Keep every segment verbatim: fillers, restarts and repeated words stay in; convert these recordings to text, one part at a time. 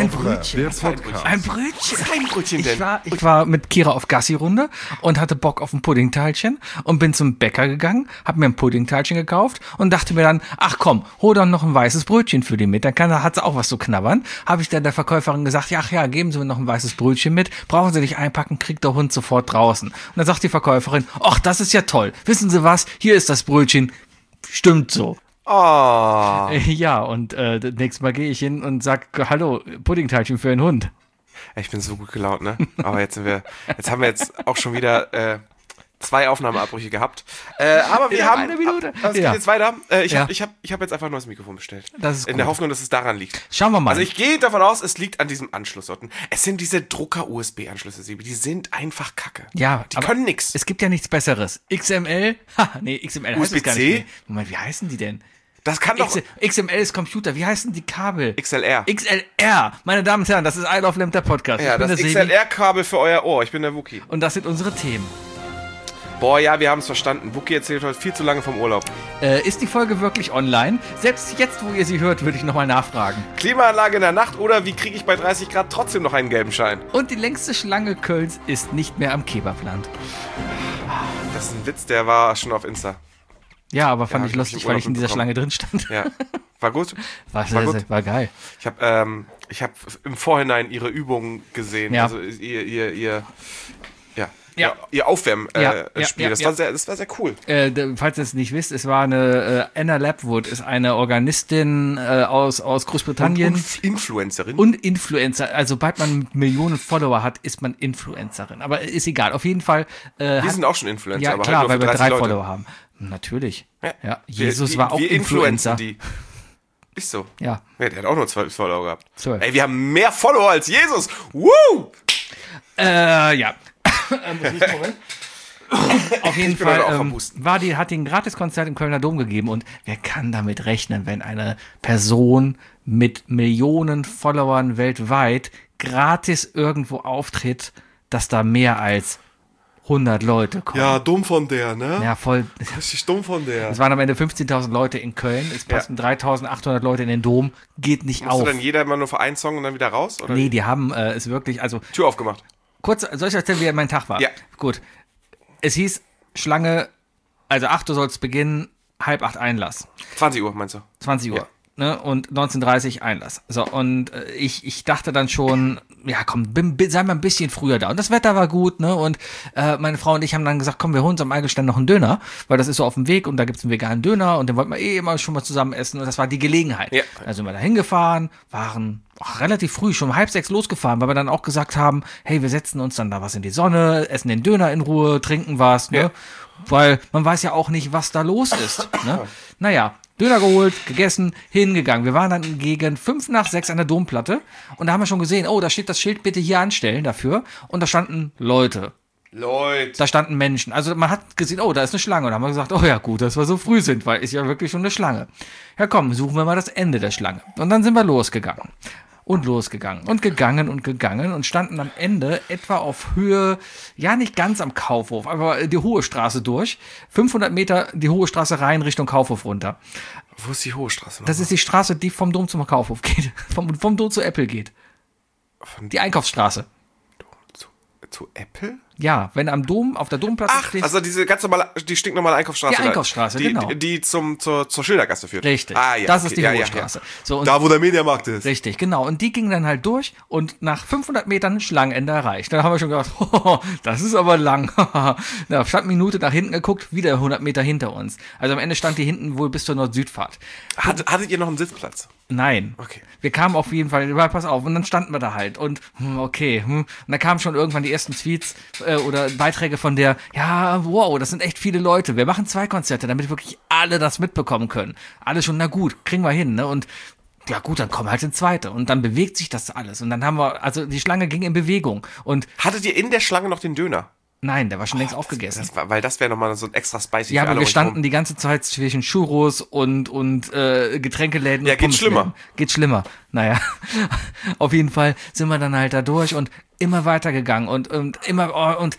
ein Brötchen. Der Podcast. Ein Brötchen. Was ist ein Brötchen denn? Ich war, ich war mit Kira auf Gassi-Runde und hatte Bock auf ein Puddingteilchen und bin zum Bäcker gegangen, hab mir ein Puddingteilchen gekauft und dachte mir dann, ach komm, hol doch noch ein weißes Brötchen für die mit. Dann kann, hat sie auch was zu knabbern. Habe ich dann der Verkäuferin gesagt, ja, ach ja, geben Sie mir noch ein weißes Brötchen mit. Brauchen Sie nicht einpacken, kriegt der Hund sofort draußen. Und dann sagt die Verkäuferin, ach, das ist ja toll. Wissen Sie was? Hier ist das Brötchen. Stimmt so. Oh. Ja, und äh, das nächste Mal gehe ich hin und sag, hallo, Puddingteilchen für einen Hund. Ich bin so gut gelaunt, ne? Aber jetzt sind wir, jetzt haben wir jetzt auch schon wieder äh, zwei Aufnahmeabbrüche gehabt. Äh, aber wir Ja, haben, eine Minute. Ab, es geht Ja. jetzt weiter. Äh, ich Ja. habe ich hab, ich hab jetzt einfach ein neues Mikrofon bestellt. Das ist In gut. der Hoffnung, dass es daran liegt. Schauen wir mal. Also ich gehe davon aus, es liegt an diesem Anschluss dort. Es sind diese Drucker-U S B-Anschlüsse, Sebi. Die sind einfach kacke. Ja, Die aber können nix. Es gibt ja nichts Besseres. X M L? Ha, nee, X M L heißt es gar nicht U S B C? mehr. Moment, wie heißen die denn? Das kann doch X- X M L ist Computer. Wie heißen die Kabel? X L R. X L R. Meine Damen und Herren, das ist I Love Lamp, der Podcast. Ja, Ich bin das der X Sebi L R-Kabel für euer Ohr. Ich bin der Wookie. und das sind unsere Themen. Boah, ja, wir haben es verstanden. Wookie erzählt heute viel zu lange vom Urlaub. Äh, ist die Folge wirklich online? Selbst jetzt, wo ihr sie hört, würde ich nochmal nachfragen. Klimaanlage in der Nacht oder wie kriege ich bei dreißig Grad trotzdem noch einen gelben Schein? Und die längste Schlange Kölns ist nicht mehr am Kebabland. Das ist ein Witz, der war schon auf Insta. Ja, aber fand Ja, ich hab ich lustig, im weil Urlaub ich in dieser mitbekommen. Schlange drin stand. Ja, war gut. War, War sehr, gut. sehr, war geil. Ich habe ähm, ich hab im Vorhinein ihre Übungen gesehen. Ja. Also ihr, ihr, ihr, ja, Ja. ihr, ihr Aufwärmspiel. Ja, Äh, ja, Spiel. ja, das, ja. war sehr, das war sehr cool. Äh, d- falls ihr es nicht wisst, es war eine äh, Anna Lapwood, ist eine Organistin äh, aus, aus Großbritannien. Und Influencerin. Und Influencer, also sobald man Millionen Follower hat, ist man Influencerin. Aber ist egal, auf jeden Fall. Äh, wir hat, sind auch schon Influencer, ja aber klar, halt weil nur wir für drei dreißig Leute. Follower haben. Natürlich. Ja. Ja, Wir- Jesus die- war auch wir Influencer. Die. Ist so. Ja. Ja, der hat auch nur zwölf Follower gehabt. Zwölf. Ey, wir haben mehr Follower als Jesus. Woo! Äh, ja. Ähm, muss ich Moment. Auf jeden Ich bin heute auch Fall am ähm, Husten. war die, hat die ein Gratiskonzert im Kölner Dom gegeben und wer kann damit rechnen, wenn eine Person mit Millionen Followern weltweit gratis irgendwo auftritt, dass da mehr als hundert Leute kommen. Ja, dumm von der, ne? Ja, voll. Richtig dumm von der. Es waren am Ende fünfzehntausend Leute in Köln, es passen dreitausendachthundert Leute in den Dom, geht nicht Musst auf. du dann jeder immer nur für einen Song und dann wieder raus? Oder Nee, wie? die haben äh, es wirklich, also Tür aufgemacht. kurz, soll ich erzählen, wie mein Tag war? Ja. Gut. Es hieß Schlange, also acht Uhr soll es beginnen, halb acht Einlass. zwanzig Uhr, meinst du? zwanzig Uhr. Ja. Ne? Und neunzehn Uhr dreißig Einlass. So, und äh, ich, ich dachte dann schon, ja komm, bin, bin, sei mal ein bisschen früher da. Und das Wetter war gut, ne? Und äh, meine Frau und ich haben dann gesagt, komm, wir holen uns am Eigelstein noch einen Döner, weil das ist so auf dem Weg und da gibt's einen veganen Döner und den wollten wir eh immer schon mal zusammen essen und das war die Gelegenheit. Ja. Also sind wir da hingefahren, waren ach, relativ früh, schon um halb sechs losgefahren, weil wir dann auch gesagt haben, hey, wir setzen uns dann da was in die Sonne, essen den Döner in Ruhe, trinken was, ne? Ja. Weil man weiß ja auch nicht, was da los ist. Ne? Naja, Döner geholt, gegessen, hingegangen. Wir waren dann gegen fünf nach sechs an der Domplatte und da haben wir schon gesehen, oh, da steht das Schild, bitte hier anstellen dafür. Und da standen Leute, Leute. da standen Menschen. Also man hat gesehen, oh, da ist eine Schlange. Und da haben wir gesagt, oh ja, gut, dass wir so früh sind, weil ist ja wirklich schon eine Schlange. Ja komm, suchen wir mal das Ende der Schlange. Und dann sind wir losgegangen. Und losgegangen und gegangen und gegangen und standen am Ende etwa auf Höhe, ja nicht ganz am Kaufhof, aber die Hohe Straße durch. fünfhundert Meter die Hohe Straße rein Richtung Kaufhof runter. Wo ist die Hohe Straße? Das ist die Straße, die vom Dom zum Kaufhof geht. Vom, vom Dom zu Apple geht. Von Die Einkaufsstraße. zu, zu Apple? Ja, wenn am Dom, auf der Domplatte Ach, also diese ganz normale, die stinknormale Einkaufsstraße. Die da. Einkaufsstraße, die, genau. Die, die zum, zur, zur Schildergasse führt. Richtig. Ah, ja, das okay. ist die ja, Hohe ja, Straße. Ja. So, und Da, wo der Mediamarkt ist. Richtig, genau. Und die ging dann halt durch und nach fünfhundert Metern Schlangenende erreicht. Dann haben wir schon gedacht, oh, das ist aber lang. Na, statt Minute nach hinten geguckt, wieder hundert Meter hinter uns. Also am Ende stand die hinten wohl bis zur Nord-Süd-Fahrt. Hat, hattet ihr noch einen Sitzplatz? Nein. Okay. Wir kamen auf jeden Fall, ja, pass auf, und dann standen wir da halt und hm, okay, hm. Und dann kamen schon irgendwann die ersten Tweets äh, oder Beiträge von der, ja, wow, das sind echt viele Leute. Wir machen zwei Konzerte, damit wirklich alle das mitbekommen können. Alle schon, na gut, kriegen wir hin, ne? Und ja gut, dann kommen halt ins Zweite und dann bewegt sich das alles und dann haben wir, also die Schlange ging in Bewegung und Hattet ihr in der Schlange noch den Döner? nein, der war schon längst aufgegessen. Das war, weil das wäre nochmal so ein extra spicy Ja, für aber alle wir um standen euch rum. die ganze Zeit zwischen Churros und, und äh, Getränkeläden. Ja, und geht Pommesläden. schlimmer. Geht schlimmer. Naja, auf jeden Fall sind wir dann halt da durch und immer weiter gegangen und, und immer, oh, und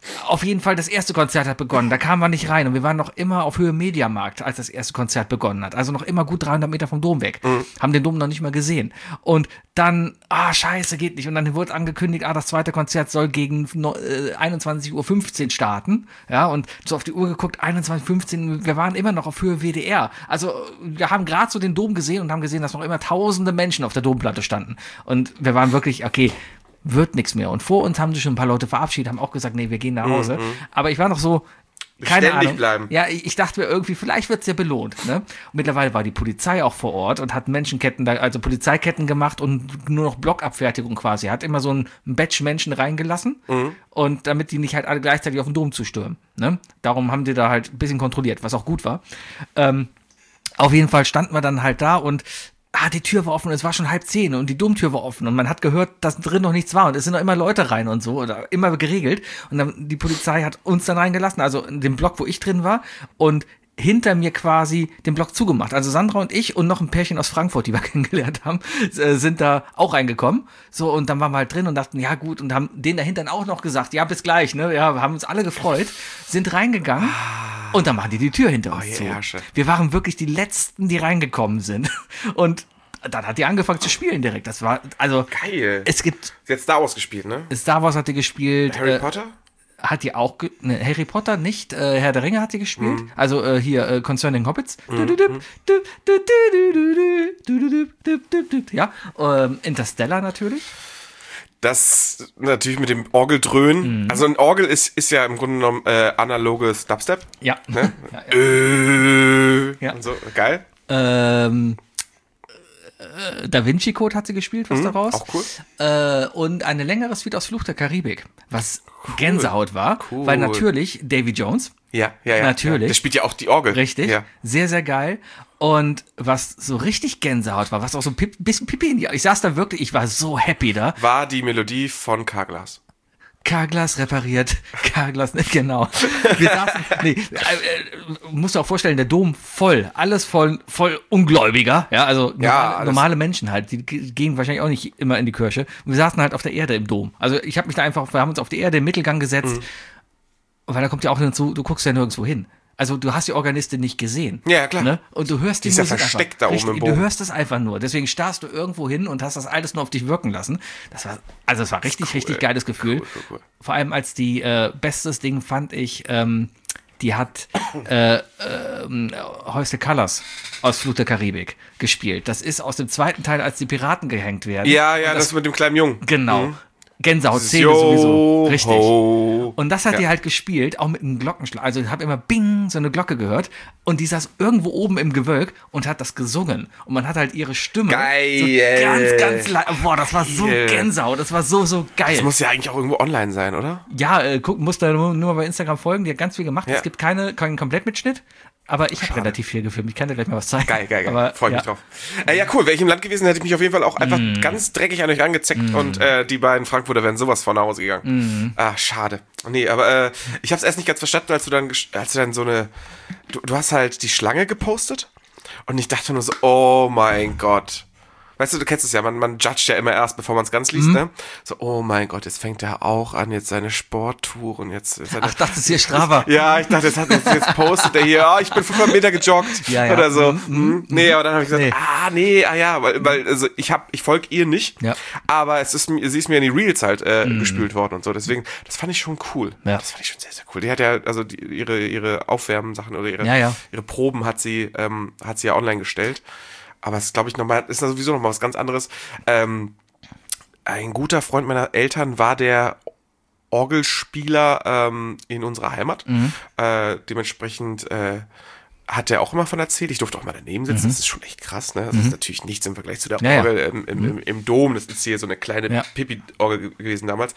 Auf jeden Fall, das erste Konzert hat begonnen. Da kamen wir nicht rein und wir waren noch immer auf Höhe Mediamarkt, als das erste Konzert begonnen hat. Also noch immer gut dreihundert Meter vom Dom weg. Mhm. Haben den Dom noch nicht mal gesehen. Und dann, ah, scheiße, geht nicht. Und dann wurde angekündigt, ah, das zweite Konzert soll gegen äh, einundzwanzig Uhr fünfzehn starten. Ja, und so auf die Uhr geguckt, einundzwanzig Uhr fünfzehn, wir waren immer noch auf Höhe W D R. Also wir haben gerade so den Dom gesehen und haben gesehen, dass noch immer tausende Menschen auf der Domplatte standen. Und wir waren wirklich, okay, wird nichts mehr. Und vor uns haben sich schon ein paar Leute verabschiedet, haben auch gesagt, nee, wir gehen nach Hause. Mhm. Aber ich war noch so, keine Ahnung. Bleiben. Ja, ich, ich dachte mir irgendwie, vielleicht wird's ja belohnt. Ne? Und mittlerweile war die Polizei auch vor Ort und hat Menschenketten, da, also Polizeiketten gemacht und nur noch Blockabfertigung quasi. Hat immer so ein Batch Menschen reingelassen mhm. und damit die nicht halt alle gleichzeitig auf den Dom zu stürmen. Ne? Darum haben die da halt ein bisschen kontrolliert, was auch gut war. Ähm, auf jeden Fall standen wir dann halt da und ah, die Tür war offen und es war schon halb zehn und die Domtür war offen und man hat gehört, dass drin noch nichts war und es sind noch immer Leute rein und so oder immer geregelt und dann die Polizei hat uns dann reingelassen, also in dem Block, wo ich drin war und hinter mir quasi den Block zugemacht. Also Sandra und ich und noch ein Pärchen aus Frankfurt, die wir kennengelernt haben, sind da auch reingekommen. So, und dann waren wir halt drin und dachten, ja gut, und haben denen dahinter auch noch gesagt, ja, bis gleich, ne? Ja, wir haben uns alle gefreut, sind reingegangen und dann machen die die Tür hinter uns oh, zu. Herrsche. Wir waren wirklich die Letzten, die reingekommen sind. Und dann hat die angefangen zu spielen direkt. Das war, also. Geil. Es gibt. Sie hat Star Wars gespielt, ne? Star Wars hat die gespielt. Harry äh, Potter? Hat die auch, ge- ne, Harry Potter nicht, äh, Herr der Ringe hat die gespielt, mm. also äh, hier, äh, Concerning Hobbits, mm. ja, ähm, Interstellar natürlich. Das natürlich mit dem Orgeldröhnen, mm. also ein Orgel ist, ist ja im Grunde genommen äh, analoges Dubstep. Ja. Ne? ja, ja. Äh, ja. Und so, geil. Ähm, Da Vinci Code hat sie gespielt, was mhm, daraus. Auch cool. Äh, und eine längere Suite aus Fluch der Karibik, was cool. Gänsehaut war, cool. weil natürlich Davy Jones. Ja, ja, ja. Natürlich. Ja. Der spielt ja auch die Orgel. Richtig. Ja. Sehr, sehr geil. Und was so richtig Gänsehaut war, was auch so ein Pip, bisschen Pipi in die, ich saß da wirklich, ich war so happy da. War die Melodie von Carglass. Carglass repariert, Carglass, genau. Wir saßen, nee, äh, musst du auch vorstellen, der Dom voll, alles voll, voll Ungläubiger, ja, also ja, normale, normale Menschen halt, die gehen wahrscheinlich auch nicht immer in die Kirche. Und wir saßen halt auf der Erde im Dom. Also ich habe mich da einfach, wir haben uns auf die Erde im Mittelgang gesetzt, mhm. weil da kommt ja auch hinzu, du guckst ja nirgendwo hin. Also du hast die Organistin nicht gesehen. Ja, klar. Ne? Und du hörst die, die Musik ist ja versteckt einfach. da oben Richtig, im Boden. Du hörst es einfach nur. Deswegen starrst du irgendwo hin und hast das alles nur auf dich wirken lassen. Das war, also es war richtig, cool, richtig geiles Gefühl. Cool, cool, cool. Vor allem als die, äh, bestes Ding fand ich, ähm, die hat äh, äh, Häusle Colors aus Fluch der Karibik gespielt. Das ist aus dem zweiten Teil, als die Piraten gehängt werden. Ja, ja, das, das mit dem kleinen Jungen. Genau. Mhm. Gänsehaut-Szene sowieso. Richtig. Und das hat ja. die halt gespielt, auch mit einem Glockenschlag. Also ich habe immer Bing, so eine Glocke gehört. Und die saß irgendwo oben im Gewölk und hat das gesungen. Und man hat halt ihre Stimme. Geil. So ganz, ganz leise. Boah, das war so Gänsehaut. Das war so, so geil. Das muss ja eigentlich auch irgendwo online sein, oder? Ja, äh, guck, musst da nur, nur mal bei Instagram folgen. Die hat ganz viel gemacht. Ja. Es gibt keine, keinen Komplettmitschnitt. Aber ich habe relativ viel gefilmt. Ich kann dir gleich mal was zeigen. Geil, geil, geil. Aber, Freue mich ja. drauf. Äh, ja, cool. Wäre ich im Land gewesen, hätte ich mich auf jeden Fall auch einfach mm. ganz dreckig an euch rangezeckt. Mm. Und äh, die beiden Frankfurter wären sowas von nach Hause gegangen. Mm. Ah, schade. Nee, aber äh, ich habe es erst nicht ganz verstanden, als du dann, als du dann so eine... Du, du hast halt die Schlange gepostet. Und ich dachte nur so, oh mein Gott. Weißt du, du kennst es ja, man, man judgt ja immer erst, bevor man es ganz liest, mhm. ne? So, oh mein Gott, jetzt fängt er auch an, jetzt seine Sporttour und jetzt... Seine, Ach, das ist hier Strava. Ja, ich dachte, jetzt, hat, jetzt, jetzt postet er hier, oh, ich bin fünfhundert Meter gejoggt ja, ja. oder so. Mhm. Mhm. Nee, aber dann habe ich gesagt, nee. ah, nee, ah ja, weil, weil also ich hab, ich folge ihr nicht, ja. aber es ist, sie ist mir in die Reels halt äh, mhm. gespült worden und so, deswegen, das fand ich schon cool. Ja. Das fand ich schon sehr, sehr cool. Die hat ja, also die, ihre, ihre Aufwärmsachen oder ihre, ja, ja. ihre Proben hat sie, ähm, hat sie ja online gestellt. Aber es ist, glaube ich, nochmal, ist sowieso nochmal was ganz anderes. Ähm, ein guter Freund meiner Eltern war der Orgelspieler ähm, in unserer Heimat. Mhm. Äh, dementsprechend äh, hat der auch immer von erzählt. Ich durfte auch mal daneben sitzen. Mhm. Das ist schon echt krass, ne? Das mhm. ist natürlich nichts im Vergleich zu der ja, Orgel ja. im, im, im, im Dom. Das ist hier so eine kleine ja. Pipi-Orgel gewesen damals.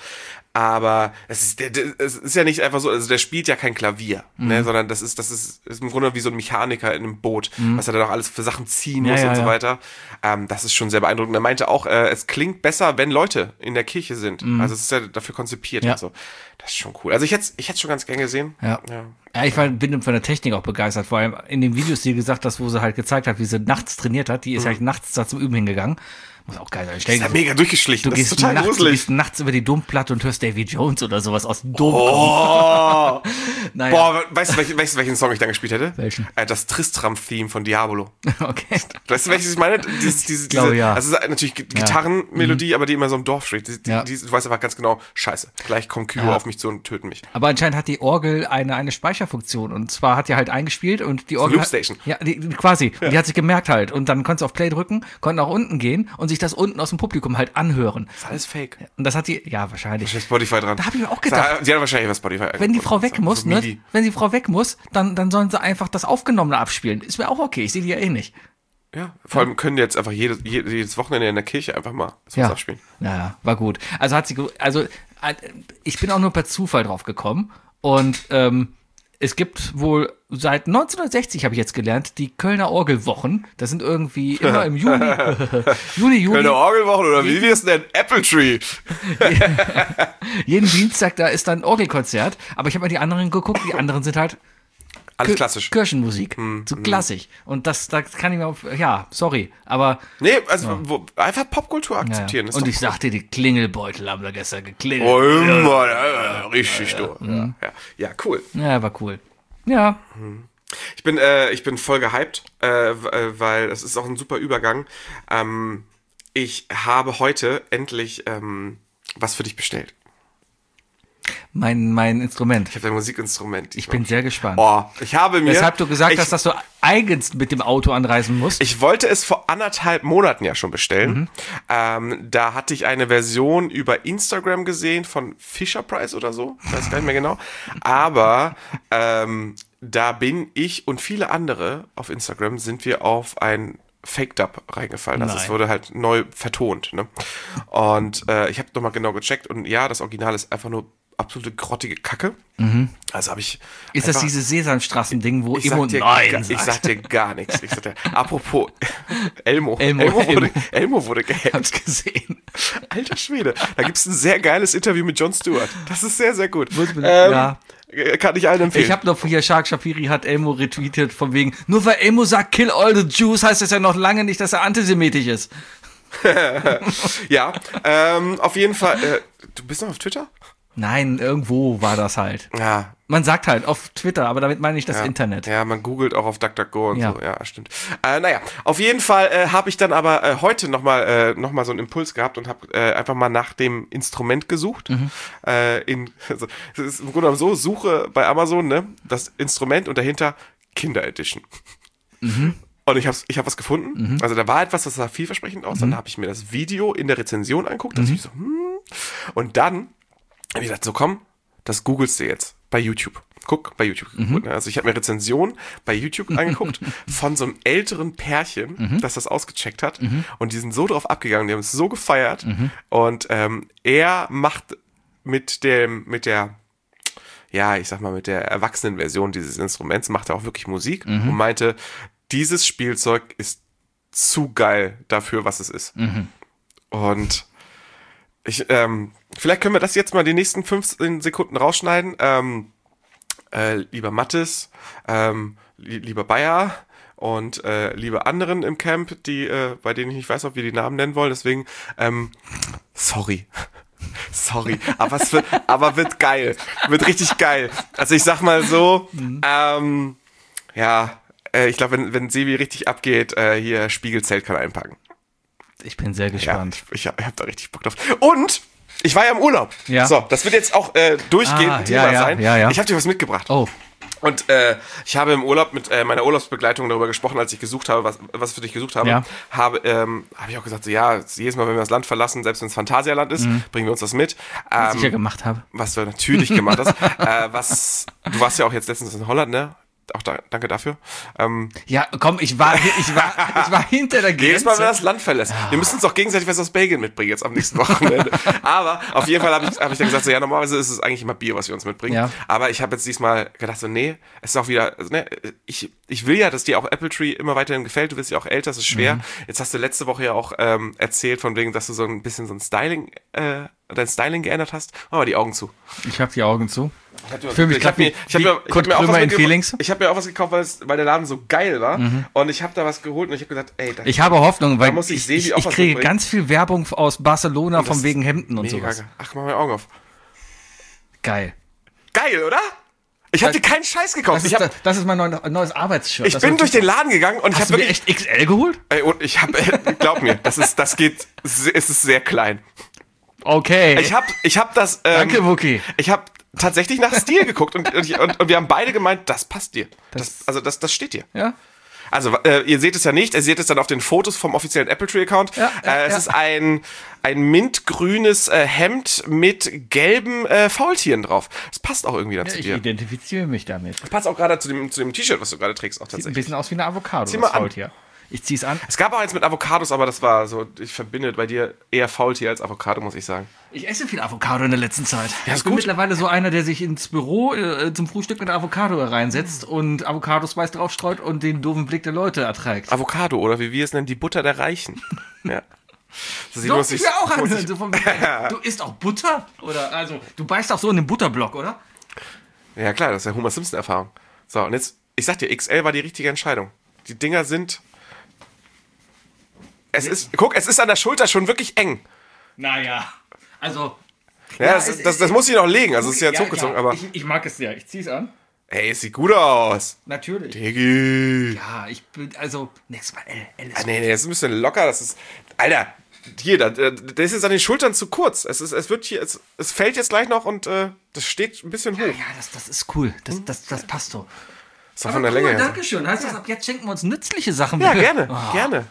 Aber es ist, es ist ja nicht einfach so, also der spielt ja kein Klavier, mhm. ne? Sondern das ist, das ist, ist im Grunde wie so ein Mechaniker in einem Boot, mhm. was er dann auch alles für Sachen ziehen muss ja, und ja, so weiter. Ähm, das ist schon sehr beeindruckend. Er meinte auch, äh, es klingt besser, wenn Leute in der Kirche sind. Mhm. Also es ist ja dafür konzipiert ja. und so. Das ist schon cool. Also ich hätte ich hätte schon ganz gern gesehen. Ja. ja. Ja, ich war, bin von der Technik auch begeistert. Vor allem in den Videos, die gesagt hast, wo sie halt gezeigt hat, wie sie nachts trainiert hat. Die ist mhm. halt nachts da zum Üben hingegangen. Das ist auch geil. Das ist ja mega durchgeschlichen. Du das gehst, ist total nachts, du gruselig. gehst nachts über die Domplatte und hörst Davy Jones oder sowas aus dem Dom Oh. kommen. Naja. Boah, weißt du, welchen, weißt du, welchen Song ich dann gespielt hätte? Welchen? Äh, das Tristram-Theme von Diabolo. Okay. Weißt du, welches ich meine? Dieses, dieses, glaube, diese, ja. Also es ist natürlich Gitarrenmelodie, mhm. aber die immer so im Dorf steht. Die, die, Ja. die, du weißt einfach ganz genau, scheiße, gleich kommen Kühe Ja. auf mich zu und töten mich. Aber anscheinend hat die Orgel eine, eine Speicherfunktion. Und zwar hat die halt eingespielt und die Orgel. Loopstation. Hat, ja, die, die, quasi. Und die hat sich gemerkt halt. Und dann konntest du auf Play drücken, konnten nach unten gehen und sich das unten aus dem Publikum halt anhören. Das ist alles fake. Und das hat die, ja, wahrscheinlich. Da ist Spotify dran. Da habe ich mir auch gedacht. Die hat wahrscheinlich was Spotify. Wenn die Frau weg muss, so ne? MIDI. Wenn die Frau weg muss, dann, dann sollen sie einfach das Aufgenommene abspielen. Ist mir auch okay. Ich sehe die ja eh nicht. Ja, vor allem können die jetzt einfach jedes, jedes Wochenende in der Kirche einfach mal das Ja. abspielen. Ja, war gut. Also hat sie, ge- also äh, ich bin auch nur per Zufall drauf gekommen und ähm, es gibt wohl seit neunzehnhundertsechzig, habe ich jetzt gelernt, die Kölner Orgelwochen. Das sind irgendwie immer im Juni, Juni, Juli. Kölner Orgelwochen oder wie wir es nennen, Apple Tree. Jeden Dienstag, da ist dann Orgelkonzert. Aber ich habe mal die anderen geguckt. Die anderen sind halt Alles Kir- klassisch. Kirchenmusik. So klassisch. Und das, da kann ich mir auf, ja, sorry. Aber, Nee, also wo, einfach Popkultur ja. akzeptieren. Ist Und doch ich sagte, die Klingelbeutel haben da gestern geklingelt. Oh, immer, ja, richtig ja, ja. Ja, ja. ja, cool. Ja, war cool. Ja. Ich bin, äh, ich bin voll gehypt, äh, weil das ist auch ein super Übergang. Ähm, ich habe heute endlich ähm, was für dich bestellt. Mein, mein Instrument. Ich habe ein Musikinstrument. Ich bin sehr gespannt. Oh, ich habe mir... Weshalb du gesagt ich, hast, dass du eigens mit dem Auto anreisen musst. Ich wollte es vor anderthalb Monaten ja schon bestellen. Mhm. Ähm, da hatte ich eine Version über Instagram gesehen von Fisher Price oder so. Ich weiß gar nicht mehr genau. Aber ähm, da bin ich und viele andere auf Instagram sind wir auf ein Fake-Dub reingefallen. Also Nein. es wurde halt neu vertont. Ne? Und äh, ich habe nochmal genau gecheckt und ja, das Original ist einfach nur absolute grottige Kacke. Mhm. Also habe ich. Ist das einfach- dieses Sesamstraßen-Ding, wo ich Emo sag, dir, Nein ga- ich sagt? sag dir gar nichts. Ich sag dir, apropos Elmo. Elmo, Elmo, wurde, Elmo. Elmo wurde gehackt. Hab's gesehen. Alter Schwede. Da gibt's ein sehr geiles Interview mit Jon Stewart. Das ist sehr, sehr gut. Muss man- Ähm, ja. Kann ich allen empfehlen. Ich habe noch hier, Shark Shapiri hat Elmo retweetet, von wegen, nur weil Elmo sagt, kill all the Jews, heißt das ja noch lange nicht, dass er antisemitisch ist. ja, ähm, auf jeden Fall. Äh, du bist noch auf Twitter? Nein, irgendwo war das halt. Ja. Man sagt halt auf Twitter, aber damit meine ich das Ja, Internet. Ja, man googelt auch auf DuckDuckGo und Ja. so. Ja, stimmt. Äh, naja, auf jeden Fall äh, habe ich dann aber äh, heute nochmal äh, noch mal so einen Impuls gehabt und habe äh, einfach mal nach dem Instrument gesucht. Mhm. Äh, in, also, es ist im Grunde genommen so, suche bei Amazon, ne, das Instrument und dahinter Kinder Edition. Mhm. Und ich habe ich hab was gefunden. Also da war etwas, das sah vielversprechend aus. Dann habe ich mir das Video in der Rezension angeguckt. Da dachte ich so, hm. Und dann habe ich gedacht, so komm, das googelst du jetzt bei YouTube. Guck, bei YouTube. Mhm. Also ich habe mir Rezensionen bei YouTube angeguckt von so einem älteren Pärchen, mhm. das das ausgecheckt hat. Mhm. Und die sind so drauf abgegangen, die haben es so gefeiert. Mhm. Und ähm, er macht mit dem, mit der, ja, ich sag mal, mit der Erwachsenenversion dieses Instruments, macht er auch wirklich Musik mhm. und meinte, dieses Spielzeug ist zu geil dafür, was es ist. Mhm. Und ich, ähm, vielleicht können wir das jetzt mal die nächsten fünfzehn Sekunden rausschneiden. Ähm, äh, lieber Mattes, ähm, li- lieber Bayer und äh, liebe anderen im Camp, die, äh, bei denen ich nicht weiß, ob wir die Namen nennen wollen. Deswegen, ähm, sorry. Sorry, aber es wird, aber wird geil. Wird richtig geil. Also ich sag mal so, mhm. ähm, ja, äh, ich glaube, wenn, wenn Sebi richtig abgeht, äh, hier Spiegelzelt kann einpacken. Ich bin sehr gespannt. Ja, ich, ich habe hab da richtig Bock drauf. Und ich war ja im Urlaub. Ja. So, das wird jetzt auch äh, durchgehend Ah, ein Thema ja, ja, sein. ja, ja. Ich habe dir was mitgebracht. Oh. Und äh, ich habe im Urlaub mit äh, meiner Urlaubsbegleitung darüber gesprochen, als ich gesucht habe, was, was ich für dich gesucht habe. Ja. Habe ähm, habe ich auch gesagt, so, ja, jedes Mal, wenn wir das Land verlassen, selbst wenn es Phantasialand ist, mhm. bringen wir uns das mit. Ähm, Was ich ja gemacht habe. Was du natürlich gemacht hast. äh, was, du warst ja auch jetzt letztens in Holland, ne? Auch da, danke dafür. Ähm, Ja, komm, ich war, ich war, ich war hinter der Grenze. Jedes Mal, wenn das Land verlässt. Wir müssen uns doch gegenseitig was aus Belgien mitbringen jetzt am nächsten Wochenende. Aber auf jeden Fall habe ich, hab ich dann gesagt, so, ja, normalerweise ist es eigentlich immer Bier, was wir uns mitbringen. Ja. Aber ich habe jetzt diesmal gedacht, so, nee, es ist auch wieder, also, ne, ich, ich will ja, dass dir auch Apple Tree immer weiterhin gefällt. Du bist ja auch älter, es ist schwer. Mhm. Jetzt hast du letzte Woche ja auch ähm, erzählt von wegen, dass du so ein bisschen so ein Styling, äh, dein Styling geändert hast. Mach mal die Augen zu. Ich habe die Augen zu. Ich fühle mich ich habe mir, ich hab mir, ich hab mir auch was mitgekauft, ich hab mir auch was gekauft, weil, es, weil der Laden so geil war. Mhm. Und ich habe da was geholt und ich habe gesagt, ey, da, ich habe Hoffnung, weil muss ich, ich, sehen, ich, auch ich was kriege mitbringt. ganz viel Werbung aus Barcelona von wegen Hemden und sowas. Geil. Ach, mach mal Augen auf. Geil. Geil, oder? Ich habe dir keinen Scheiß gekauft. Das ist, ich hab, das ist mein neues Arbeitsshirt. Ich das bin durch den Laden gegangen und Hast ich habe du dir wirklich echt X L geholt? Ey, und ich habe, glaub mir, das ist, das geht, es ist sehr klein. Okay. Ich habe, ich habe das. Ähm, Danke, Wookie. Ich habe tatsächlich nach Stil geguckt und, und, und, und wir haben beide gemeint, das passt dir. Das, das, also das, das steht dir. Ja. Also äh, ihr seht es ja nicht, ihr seht es dann auf den Fotos vom offiziellen Apple Tree Account. Ja, äh, ja, es ja. ist ein ein mintgrünes äh, Hemd mit gelben äh, Faultieren drauf. Das passt auch irgendwie dazu ja, ich dir. Ich identifiziere mich damit. Das passt auch gerade zu dem zu dem T-Shirt, was du gerade trägst, auch tatsächlich. Sieht ein bisschen aus wie eine Avocado. Zieh mal das Faultier. An. Ich zieh's an. Es gab auch eins mit Avocados, aber das war so, ich verbinde bei dir eher Faultier als Avocado, muss ich sagen. Ich esse viel Avocado in der letzten Zeit. Ja, ich bin gut. mittlerweile so einer, der sich ins Büro äh, zum Frühstück mit Avocado reinsetzt und Avocados-Weiß draufstreut und den doofen Blick der Leute erträgt. Avocado, oder wie wir es nennen, die Butter der Reichen. Ja. Das muss ich mir auch anhören. So von, du isst auch Butter? Oder, also, du beißt auch so in den Butterblock, oder? Ja, klar, das ist ja Homer Simpson-Erfahrung. So, und jetzt, ich sag dir, X L war die richtige Entscheidung. Die Dinger sind... Es ist, guck, es ist an der Schulter schon wirklich eng. Naja, also... Ja, ja das, es, das, das muss ich noch legen, also es ist ja, ja hochgezogen, aber... Ich, ich mag es sehr, ich zieh's an. Ey, es sieht gut aus. Natürlich. Diggi. Ja, ich bin, also, nächstes Mal L. L ist ah, nee, nee, das ist ein bisschen locker, das ist... Alter, hier, das, das ist jetzt an den Schultern zu kurz. Es, ist, es wird hier, es, es fällt jetzt gleich noch und äh, das steht ein bisschen hoch. Ja, ja das, das ist cool, das, das, das passt so. Das war von der Länge her. Dankeschön, heißt das, ab jetzt schenken wir uns nützliche Sachen? Ja, gerne, oh. gerne.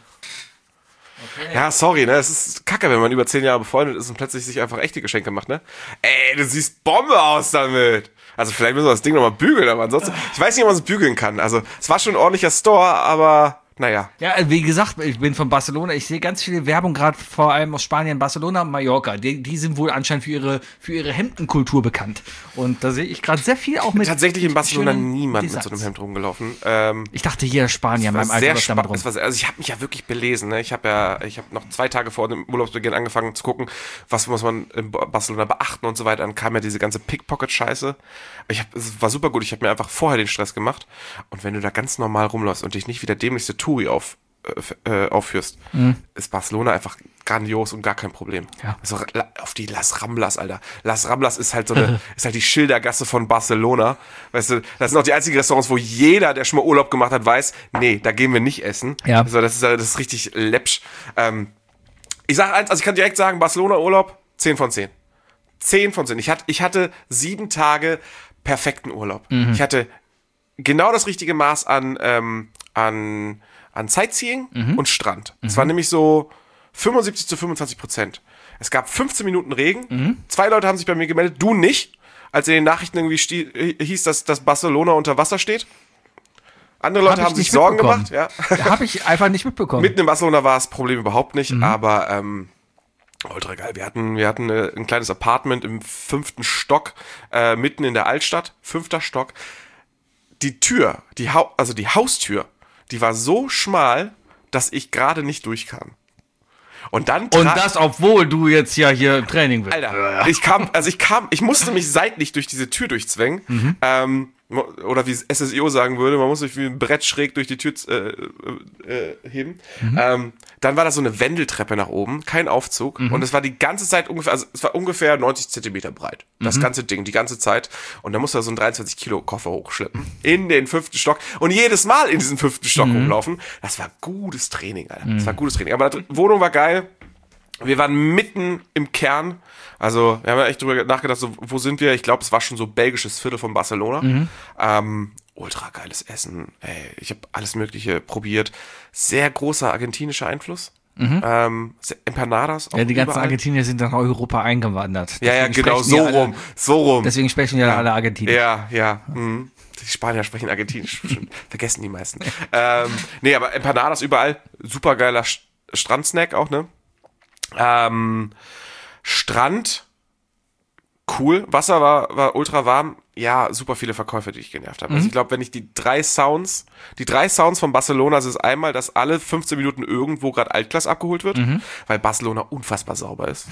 Okay. Ja, sorry, ne, es ist kacke, wenn man über zehn Jahre befreundet ist und plötzlich sich einfach echte Geschenke macht, ne? Ey, du siehst Bombe aus damit. Also vielleicht müssen wir das Ding nochmal bügeln, aber ansonsten, ich weiß nicht, ob man es bügeln kann. Also es war schon ein ordentlicher Store, aber naja. Ja, wie gesagt, ich bin von Barcelona. Ich sehe ganz viele Werbung, gerade vor allem aus Spanien, Barcelona und Mallorca. Die, die sind wohl anscheinend für ihre, für ihre Hemdenkultur bekannt. Und da sehe ich gerade sehr viel auch mit. Tatsächlich in Barcelona niemand Designs. Mit so einem Hemd rumgelaufen. Ähm, ich dachte hier Spanien, beim Alter sehr spannend. Also ich habe mich ja wirklich belesen. Ne? Ich habe ja, ich habe noch zwei Tage vor dem Urlaubsbeginn angefangen zu gucken, was muss man in Barcelona beachten und so weiter. Dann kam ja diese ganze Pickpocket-Scheiße. Ich hab, es war super gut. Ich habe mir einfach vorher den Stress gemacht. Und wenn du da ganz normal rumläufst und dich nicht wie der dämlichste Touri auf, äh, aufführst, mhm. ist Barcelona einfach grandios und gar kein Problem. Ja. Also auf die Las Ramblas, Alter. Las Ramblas ist halt so eine, ist halt die Schildergasse von Barcelona. Weißt du, das sind auch die einzigen Restaurants, wo jeder, der schon mal Urlaub gemacht hat, weiß, nee, da gehen wir nicht essen. Ja. Also das ist, das ist richtig läppsch. Ähm, ich sag eins, also ich kann direkt sagen, Barcelona Urlaub, zehn von zehn. zehn von zehn. Ich hatte, ich hatte sieben Tage perfekten Urlaub. Mhm. Ich hatte genau das richtige Maß an, ähm, an, an Sightseeing mhm. und Strand. Es mhm. war nämlich so fünfundsiebzig zu fünfundzwanzig Prozent. Es gab fünfzehn Minuten Regen. Mhm. Zwei Leute haben sich bei mir gemeldet, du nicht, als in den Nachrichten irgendwie stie- hieß, dass, dass Barcelona unter Wasser steht. Andere Leute hab haben sich Sorgen gemacht. Ja. Habe ich einfach nicht mitbekommen. Mitten in Barcelona war das Problem überhaupt nicht, mhm. aber ähm, ultra geil. Wir hatten, wir hatten äh, ein kleines Apartment im fünften Stock, äh, mitten in der Altstadt, fünfter Stock. Die Tür, die ha- also die Haustür, die war so schmal, dass ich gerade nicht durchkam. Und dann tra- Und das, obwohl du jetzt ja hier im Training bist. Alter, ich kam, also ich kam, ich musste mich seitlich durch diese Tür durchzwängen. Mhm. Ähm, oder wie S S I O sagen würde, man muss sich wie ein Brett schräg durch die Tür äh, äh, heben. Mhm. Ähm, dann war da so eine Wendeltreppe nach oben, kein Aufzug. Mhm. Und es war die ganze Zeit ungefähr, also es war ungefähr neunzig Zentimeter breit. Das mhm. ganze Ding, die ganze Zeit. Und da musste er so einen dreiundzwanzig Kilo Koffer hochschleppen. In den fünften Stock. Und jedes Mal in diesen fünften Stock mhm. rumlaufen. Das war gutes Training, Alter. Mhm. Das war gutes Training. Aber die Wohnung war geil. Wir waren mitten im Kern. Also, wir haben ja echt drüber nachgedacht, so, wo sind wir? Ich glaube, es war schon so belgisches Viertel von Barcelona. Mhm. Ähm, ultra geiles Essen. Ey, ich habe alles Mögliche probiert. Sehr großer argentinischer Einfluss. Mhm. Ähm, Empanadas. Auch ja, die ganzen überall. Argentinier sind nach Europa eingewandert. Ja, ja, genau, so alle, rum. So rum. Deswegen sprechen ja, ja alle Argentinier. Ja, ja. Mhm. Die Spanier sprechen Argentinisch. Vergessen die meisten. ähm, nee, aber Empanadas überall. Super geiler St- Strandsnack auch, ne? Ähm, Strand, cool. Wasser war, war ultra warm. Ja, super viele Verkäufer, die ich genervt habe. Mhm. Also ich glaube, wenn ich die drei Sounds, die drei Sounds von Barcelona, das ist einmal, dass alle fünfzehn Minuten irgendwo gerade Altglas abgeholt wird, mhm. weil Barcelona unfassbar sauber ist.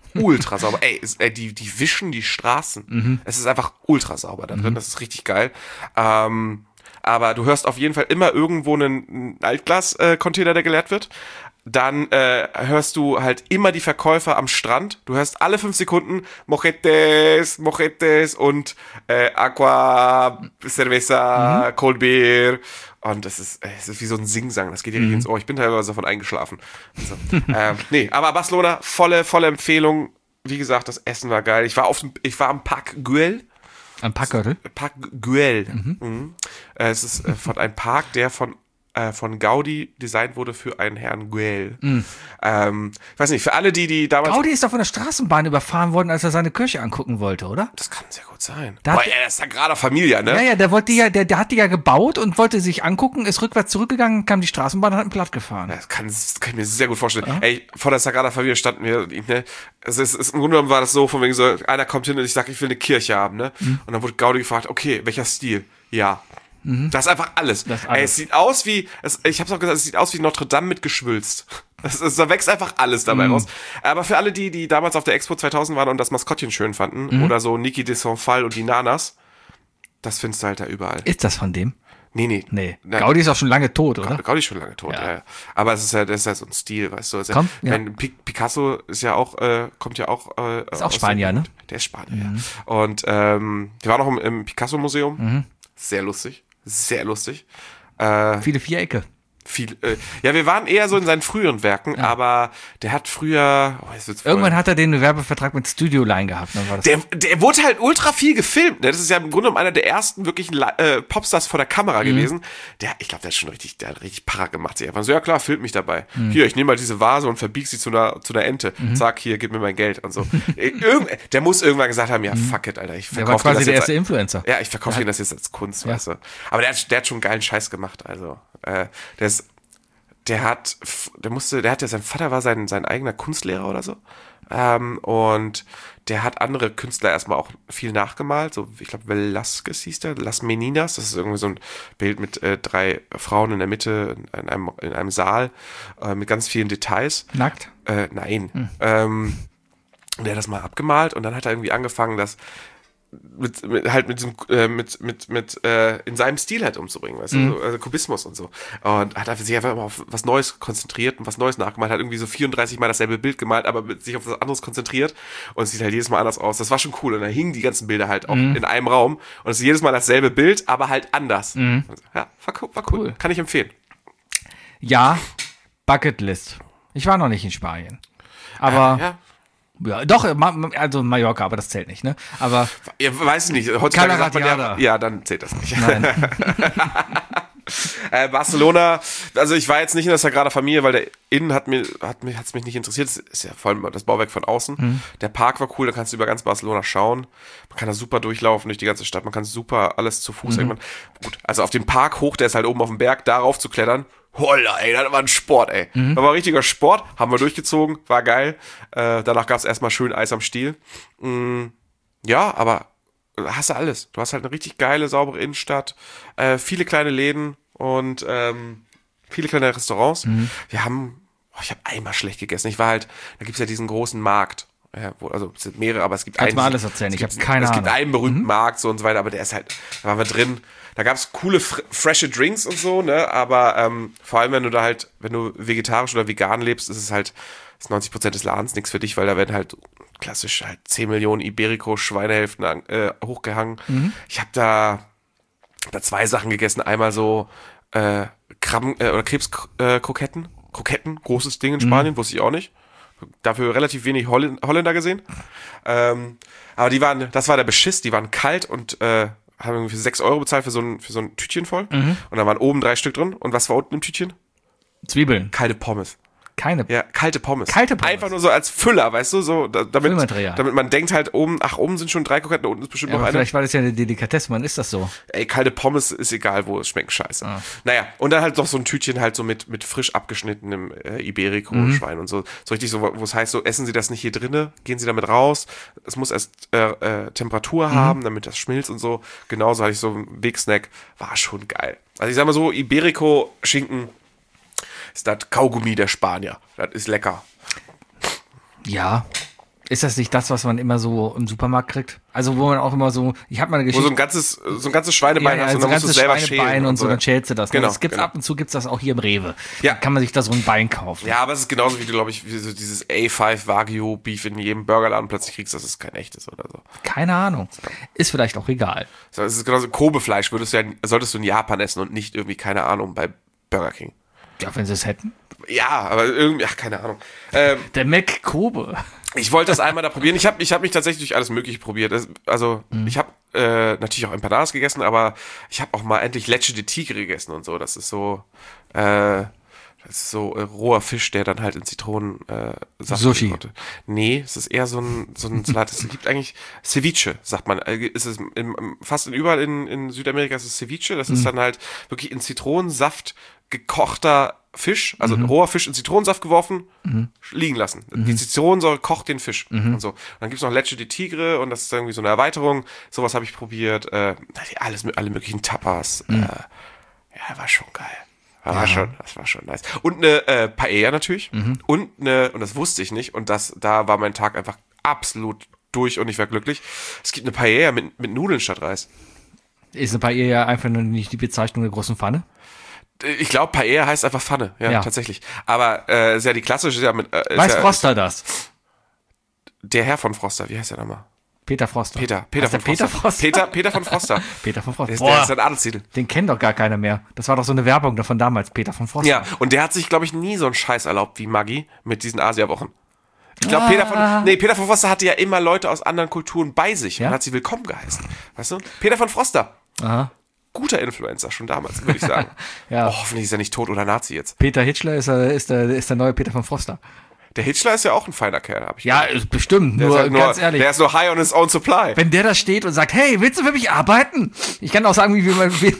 ultra sauber. Ey, ist, ey die, die wischen die Straßen. Mhm. Es ist einfach ultra sauber da drin. Mhm. Das ist richtig geil. Ähm, aber du hörst auf jeden Fall immer irgendwo einen, einen Altglas-Container, der geleert wird. Dann äh, hörst du halt immer die Verkäufer am Strand. Du hörst alle fünf Sekunden Mojetes, Mojetes und äh, Aqua, Cerveza, mhm. Cold Beer. Und das ist, es ist wie so ein Singsang. Das geht dir mhm. ins Ohr. Ich bin teilweise davon eingeschlafen. Also, ähm, nee, aber Barcelona, volle, volle Empfehlung. Wie gesagt, das Essen war geil. Ich war auf dem, ich war am Parc Güell. Am Parkgürtel? Parc Güell. Mhm. Mhm. Äh, es ist äh, von einem Park, der von von Gaudi designt wurde für einen Herrn Güell. Mm. Ähm, ich weiß nicht, für alle, die, die damals... Gaudi ist doch von der Straßenbahn überfahren worden, als er seine Kirche angucken wollte, oder? Das kann sehr gut sein. Da Boah, er ist Sagrada Familia, ne? Ja, ja, der wollte ja, der, der hat die ja gebaut und wollte sich angucken, ist rückwärts zurückgegangen, kam die Straßenbahn und hat ihn platt gefahren. Das kann, das kann ich mir sehr gut vorstellen. Ja. Ey, vor der Sagrada Familia standen wir, ne? Es ist, es, im Grunde genommen war das so, von wegen so, einer kommt hin und ich sage, ich will eine Kirche haben, ne? Mm. Und dann wurde Gaudi gefragt, okay, welcher Stil? Ja. Mhm. Das ist einfach alles. Das ist alles. Ey, es sieht aus wie, es, ich hab's auch gesagt, es sieht aus wie Notre Dame mit Geschwülst. Es, es, da wächst einfach alles dabei mhm. raus. Aber für alle, die, die damals auf der Expo zweitausend waren und das Maskottchen schön fanden, mhm. oder so Niki de Saint-Phal und die Nanas, das findest du halt da überall. Ist das von dem? Nee, nee. Nee. Gaudi ist auch schon lange tot, oder? Gaudi ist schon lange tot, ja. ja. Aber es ist ja, das ist ja so ein Stil, weißt du. Also, Komm, ja. Picasso ist ja auch, äh, kommt ja auch, äh, ist auch Spanier, ne? Der ist Spanier, mhm. ja. Und, ähm, wir waren auch im, im Picasso-Museum. Mhm. Sehr lustig. Sehr lustig. Äh, Viele Vierecke. Viel, äh, ja, wir waren eher so in seinen früheren Werken, ja. aber der hat früher... Oh, Irgendwann hat er den Werbevertrag mit Studio Line gehabt. Dann war das der, der wurde halt ultra viel gefilmt. Ne? Das ist ja im Grunde genommen einer der ersten wirklichen äh, Popstars vor der Kamera mhm. gewesen. Der, ich glaube, der hat schon richtig, der hat richtig Para gemacht. Sie einfach so, ja klar, filmt mich dabei. Mhm. Hier, ich nehme mal diese Vase und verbieg sie zu einer, zu einer Ente. Mhm. Sag, hier, gib mir mein Geld und so. Irgend, der muss irgendwann gesagt haben, ja, fuck it, Alter. Ich verkaufe der war quasi das der jetzt erste Influencer. Ja, ich verkaufe ihm das jetzt als Kunst, ja. weißt du. Aber der hat, der hat schon geilen Scheiß gemacht. Also, äh, der ist Der hat, der musste, der hat ja, sein Vater war sein, sein eigener Kunstlehrer oder so. Ähm, und der hat andere Künstler erstmal auch viel nachgemalt. So, ich glaube, Velázquez hieß der, Las Meninas. Das ist irgendwie so ein Bild mit äh, drei Frauen in der Mitte in einem, in einem Saal äh, mit ganz vielen Details. Nackt? Äh, nein. Hm. Ähm, und der hat das mal abgemalt und dann hat er irgendwie angefangen, das mit, mit halt mit diesem äh, mit mit mit äh, in seinem Stil halt umzubringen, weißt du, mhm. so, also Kubismus und so, und hat sich einfach immer auf was Neues konzentriert und was Neues nachgemalt, hat irgendwie so vierunddreißig Mal dasselbe Bild gemalt, aber sich auf was anderes konzentriert und es sieht halt jedes Mal anders aus. Das war schon cool und da hingen die ganzen Bilder halt auch mhm. in einem Raum und es ist jedes Mal dasselbe Bild, aber halt anders. Mhm. Ja, war cool, war cool. cool, kann ich empfehlen. Ja, Bucketlist. Ich war noch nicht in Spanien, aber äh, ja. Ja, doch, also Mallorca, aber das zählt nicht, ne? Aber ja, weiß ich nicht. Heutzutage sagt man ja, ja, dann zählt das nicht. Nein. äh, Barcelona, also ich war jetzt nicht in der Sagrada Familia, weil der Innen hat mir hat mich hat's mich nicht interessiert. Das ist ja vor allem das Bauwerk von außen. Mhm. Der Park war cool, da kannst du über ganz Barcelona schauen. Man kann da super durchlaufen durch die ganze Stadt. Man kann super alles zu Fuß. Mhm. Gut, also auf den Park hoch, der ist halt oben auf dem Berg, darauf zu klettern. Holla, ey, das war ein Sport, ey. Mhm. Das war ein richtiger Sport, haben wir durchgezogen, war geil. Äh, danach gab es erstmal schön Eis am Stiel. Mm, ja, aber hast du alles. Du hast halt eine richtig geile, saubere Innenstadt, äh, viele kleine Läden und ähm, viele kleine Restaurants. Mhm. Wir haben, oh, ich habe einmal schlecht gegessen. Ich war halt, da gibt es ja diesen großen Markt. Ja, wo, also es sind mehrere, aber es gibt Kannst einen. Mal alles erzählen, ich habe keine Es Ahnung. gibt einen berühmten mhm. Markt so und so weiter, aber der ist halt, da waren wir drin. Da gab es coole, fr- frische Drinks und so, ne, aber ähm, vor allem, wenn du da halt, wenn du vegetarisch oder vegan lebst, ist es halt, ist neunzig Prozent des Ladens nichts für dich, weil da werden halt klassisch halt zehn Millionen Iberico-Schweinehälften äh, hochgehangen. Mhm. Ich habe da, hab da zwei Sachen gegessen, einmal so äh, Krabben- äh, oder Krebskroketten, äh, Kroketten, großes Ding in Spanien, mhm. wusste ich auch nicht. Dafür relativ wenig Holl- Holländer gesehen. Ähm, aber die waren, das war der Beschiss, die waren kalt und äh, haben irgendwie für sechs Euro bezahlt für so ein, für so ein Tütchen voll. Mhm. Und da waren oben drei Stück drin. Und was war unten im Tütchen? Zwiebeln. Kalte Pommes. Keine. Ja, kalte Pommes. Kalte Pommes. Einfach nur so als Füller, weißt du, so, da, damit, Füllmaterial. damit man denkt halt oben, ach, oben sind schon drei Kroketten, unten ist bestimmt Ja, noch aber eine. vielleicht war das ja eine Delikatesse, man ist das so. Ey, kalte Pommes ist egal, wo es schmeckt scheiße. Ah. Naja, und dann halt noch so ein Tütchen halt so mit, mit frisch abgeschnittenem äh, Iberico-Schwein mhm. und so. So richtig so, wo es heißt, so, essen Sie das nicht hier drinne, gehen Sie damit raus. Es muss erst äh, äh, Temperatur mhm. haben, damit das schmilzt und so. Genauso hatte ich so einen Big-Snack. War schon geil. Also ich sag mal so, Iberico-Schinken ist das Kaugummi der Spanier. Das ist lecker. Ja, Ist das nicht das, was man immer so im Supermarkt kriegt? Also wo man auch immer so, ich habe mal eine Geschichte. Wo so ein ganzes, so ein ganzes Schweinebein ja, ja, hast und so dann musst du es selber schälen. Und so, dann schälst du das. Genau, Das gibt's genau. ab und zu, gibt's das auch hier im Rewe. Ja. Dann kann man sich da so ein Bein kaufen. Ja, aber es ist genauso wie du, glaube ich, wie so dieses A fünf Wagyu Beef in jedem Burgerladen plötzlich kriegst, dass es kein echtes oder so. Keine Ahnung. Ist vielleicht auch egal. So, es ist genauso Kobe-Fleisch würdest du ja, solltest du in Japan essen und nicht irgendwie, keine Ahnung, bei Burger King. Ja, wenn sie es hätten. Ja, aber irgendwie, ach, keine Ahnung. Ähm, Der Mac Kobe. Ich wollte das einmal da probieren. Ich habe ich hab mich tatsächlich durch alles Mögliche probiert. Das, also, mhm. ich habe äh, natürlich auch Empanadas gegessen, aber ich habe auch mal endlich Leche de Tigre gegessen und so. Das ist so, äh, das ist so äh, roher Fisch, der dann halt in Zitronen äh, Sushi. Nee, es ist eher so ein, so ein Salat. Es gibt eigentlich Ceviche, sagt man. Es ist in, fast in, überall in, in Südamerika ist es Ceviche. Das mhm. ist dann halt wirklich in Zitronensaft gekochter Fisch, also mhm. roher Fisch in Zitronensaft geworfen, mhm. liegen lassen. Mhm. Die Zitronensäure kocht den Fisch mhm. und so. Und dann gibt's noch Leche de Tigre und das ist irgendwie so eine Erweiterung. Sowas habe ich probiert. Äh, alles, alle möglichen Tapas. Mhm. Äh, ja, war schon geil. War ja. schon, das war schon nice. Und eine äh, Paella natürlich. Mhm. Und eine, und das wusste ich nicht, und das, da war mein Tag einfach absolut durch und ich war glücklich. Es gibt eine Paella mit, mit Nudeln statt Reis. Ist eine Paella einfach nur nicht die Bezeichnung der großen Pfanne? Ich glaube, Paella heißt einfach Pfanne, ja, ja. tatsächlich. Aber äh, ist ja die klassische, ja mit. Äh, Weiß ja, Froster das? Der Herr von Froster, wie heißt der nochmal? Peter Froster. Peter, Peter von Peter Froster. Froster. Peter, Peter von Froster. Peter von Froster. Der ist, der ist ein Adelstitel. Den kennt doch gar keiner mehr. Das war doch so eine Werbung von damals, Peter von Froster. Ja, und der hat sich, glaube ich, nie so einen Scheiß erlaubt wie Maggi mit diesen Asia-Wochen. Ich glaube, ah. Peter von, nee, Peter von Froster hatte ja immer Leute aus anderen Kulturen bei sich ja? und hat sie willkommen geheißen. Weißt du? Peter von Froster. Aha. Guter Influencer, schon damals, würde ich sagen. ja. Oh, hoffentlich ist er nicht tot oder Nazi jetzt. Peter Hitchler ist, er, ist, der, ist der neue Peter von Froster. Der Hitchler ist ja auch ein feiner Kerl, habe ich Ja, gehört. bestimmt, der nur, halt nur ganz ehrlich. Der ist nur high on his own supply. Wenn der da steht und sagt, hey, willst du für mich arbeiten? Ich kann auch sagen, wie man... Wie,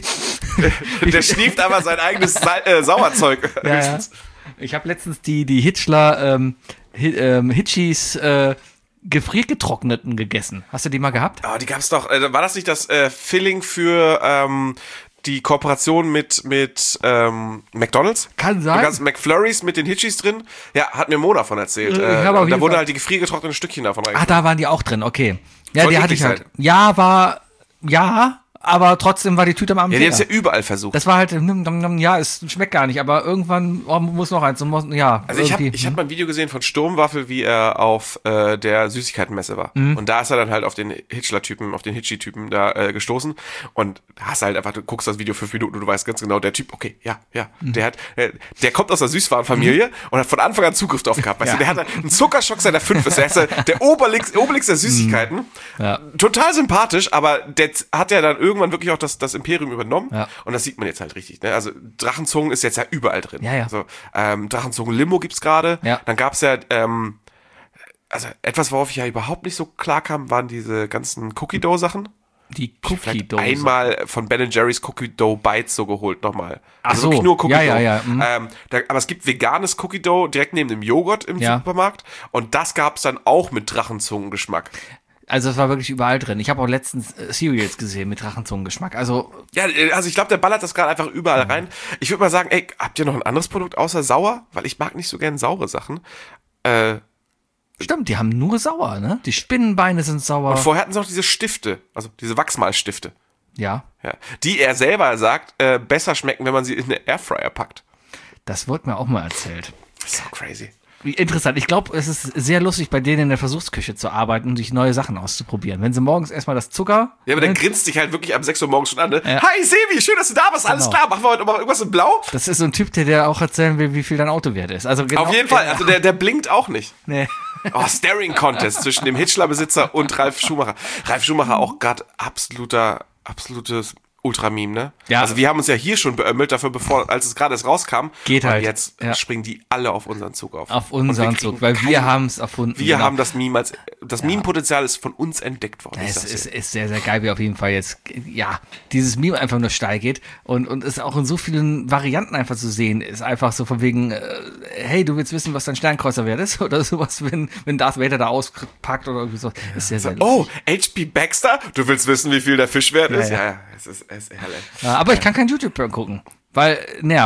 der schnieft aber sein eigenes Sa äh, Sauerzeug. Ja, ja. Ich habe letztens die, die Hitchler, ähm, Hi, ähm, Hitchis, äh, gefriergetrockneten gegessen. Hast du die mal gehabt? Oh, die gab's doch. Äh, war das nicht das äh, Filling für ähm, die Kooperation mit mit ähm, McDonald's? Kann sein. Du kannst McFlurries mit den Hitchis drin. Ja, hat mir Mona von erzählt. Äh, äh, da wurden Fall. halt die gefriergetrockneten Stückchen davon rein. Ah, da waren die auch drin, okay. Ja, Soll die hatte ich halt. sein. Ja, war, ja, aber trotzdem war die Tüte am Abend Ja, die leer. hat's ja überall versucht. Das war halt, ja, es schmeckt gar nicht, aber irgendwann oh, muss noch eins. Muss, ja, also ich habe irgendwie. ich hab mal ein Video gesehen von Sturmwaffel, wie er auf äh, der Süßigkeitenmesse war. Mhm. Und da ist er dann halt auf den Hitchler-Typen, auf den Hitchi-Typen da äh, gestoßen. Und hast halt einfach, du guckst das Video fünf Minuten und du weißt ganz genau, der Typ, okay, ja, ja, mhm. der hat, äh, der kommt aus der Süßwarenfamilie mhm. und hat von Anfang an Zugriff drauf gehabt. Weißt ja. du, der hat einen Zuckerschock seiner fünf ist. Der ist der, der Obelix, Obelix der Süßigkeiten. Mhm. Ja. Total sympathisch, aber der hat ja dann irgendwann wirklich auch das, das Imperium übernommen. Ja. Und das sieht man jetzt halt richtig. Ne? Also Drachenzungen ist jetzt ja überall drin. Ja, ja. Also, ähm, Drachenzungen Limo gibt's gerade. Ja. Dann gab's ja, ähm, also etwas, worauf ich ja überhaupt nicht so klar kam, waren diese ganzen Cookie Dough Sachen. Die Cookie Dough. Einmal von Ben Jerry's Cookie Dough Bites so geholt nochmal. Ach also so. wirklich nur Cookie ja, Dough. Ja, ja, mhm. ähm, da, aber es gibt veganes Cookie Dough direkt neben dem Joghurt im ja. Supermarkt. Und das gab's dann auch mit Drachenzungengeschmack. Also es war wirklich überall drin. Ich habe auch letztens äh, Cereals gesehen mit Drachenzungengeschmack. Also ja, also ich glaube, der ballert das gerade einfach überall rein. Ich würde mal sagen, ey, habt ihr noch ein anderes Produkt außer sauer? Weil ich mag nicht so gern saure Sachen. Äh, Stimmt, die haben nur sauer, ne? Die Spinnenbeine sind sauer. Und vorher hatten sie noch diese Stifte, also diese Wachsmalstifte. Ja. Ja. Die er selber sagt, äh, besser schmecken, wenn man sie in eine Airfryer packt. Das wurde mir auch mal erzählt. So crazy. Wie interessant. Ich glaube, es ist sehr lustig, bei denen in der Versuchsküche zu arbeiten und sich neue Sachen auszuprobieren. Wenn sie morgens erstmal das Zucker... Ja, aber der grinst dich halt wirklich ab sechs Uhr morgens schon an, ne? Ja. Hi, Sebi, schön, dass du da bist. Alles Genau. klar, machen wir heute mal irgendwas in Blau? Das ist so ein Typ, der dir auch erzählen will, wie viel dein Auto wert ist. Also genau, Auf jeden Fall. Also der, der blinkt auch nicht. Nee. Oh, Staring Contest zwischen dem Hitchler-Besitzer und Ralf Schumacher. Ralf Schumacher auch gerade absoluter, absolutes Ultrameme, ne? Ja. Also wir haben uns ja hier schon beömmelt dafür, bevor, als es gerade erst rauskam. Geht halt. Und jetzt ja. springen die alle auf unseren Zug auf. Auf unseren Zug, weil wir keinen, haben es erfunden. Wir genau. haben das Meme als, das ja. Meme-Potenzial ist von uns entdeckt worden. Es ist, ist sehr, sehr geil, wie auf jeden Fall jetzt, ja, dieses Meme einfach nur steil geht und, und es auch in so vielen Varianten einfach zu sehen ist. Einfach so von wegen, äh, hey, du willst wissen, was dein Sternkreuzer wert ist? Oder sowas, wenn, wenn Darth Vader da auspackt oder irgendwie so. Ja. Ist sehr, sehr Oh, H P Baxter? Du willst wissen, wie viel der Fisch wert ja, ist? Ja, ja, ja. Es ist, es ist herrlich. Ja, aber ich kann kein YouTube gucken, weil nervt.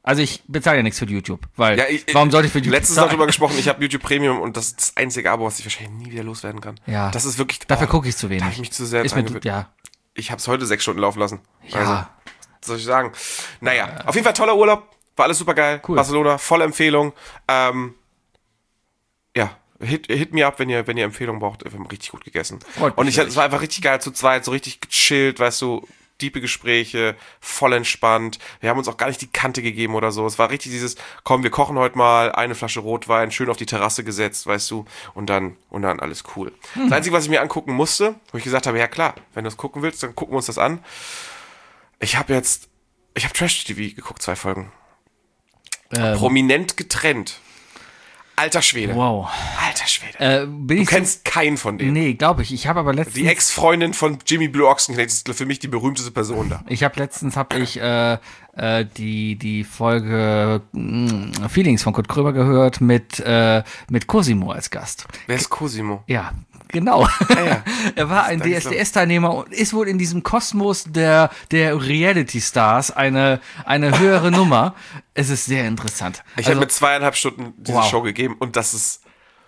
Also ich bezahle ja nichts für YouTube, weil Ja, ich, warum sollte ich für YouTube letztens bezahlen? darüber gesprochen, ich habe YouTube Premium und das ist das einzige Abo, was ich wahrscheinlich nie wieder loswerden kann. Ja. Das ist wirklich... Dafür oh, gucke ich zu Da habe wenig. ich mich zu sehr Ist dran mit, gewöhnt. ja. Ich habe es heute sechs Stunden laufen lassen. Ja. Also, was soll ich sagen? Naja, auf jeden Fall toller Urlaub. War alles super geil. Cool. Barcelona, volle Empfehlung. Ähm, ja, hit, hit me up, wenn ihr, wenn ihr Empfehlungen braucht. Wir haben richtig gut gegessen. Freut mich Und ich, wirklich. es war einfach richtig geil zu zweit, so richtig gechillt, weißt du, diepe Gespräche, voll entspannt. Wir haben uns auch gar nicht die Kante gegeben oder so. Es war richtig dieses, komm, wir kochen heute mal, eine Flasche Rotwein, schön auf die Terrasse gesetzt, weißt du, und dann, und dann alles cool. Hm. Das Einzige, was ich mir angucken musste, wo ich gesagt habe, ja klar, wenn du es gucken willst, dann gucken wir uns das an. Ich habe jetzt, ich habe Trash-T V geguckt, zwei Folgen. Ähm, Prominent getrennt. Alter Schwede. wow. Alter Schwede. Äh, bin Du ich kennst keinen von so, denen. Nee, glaube ich. Ich habe aber letztens... Die Ex-Freundin von Jimmy Blue Ochsenknecht ist für mich die berühmteste Person da. Ich habe letztens hab ich äh, äh, die die Folge mh, Feelings von Kurt Krömer gehört mit äh, mit Cosimo als Gast. Wer ist Cosimo? Ja, genau. ja. Er war ein Das D ist S D S-Teilnehmer und ist wohl in diesem Kosmos der der Reality-Stars eine eine höhere Nummer. Es ist sehr interessant. Ich Also, habe mir zweieinhalb Stunden diese Wow. Show gegeben und das ist.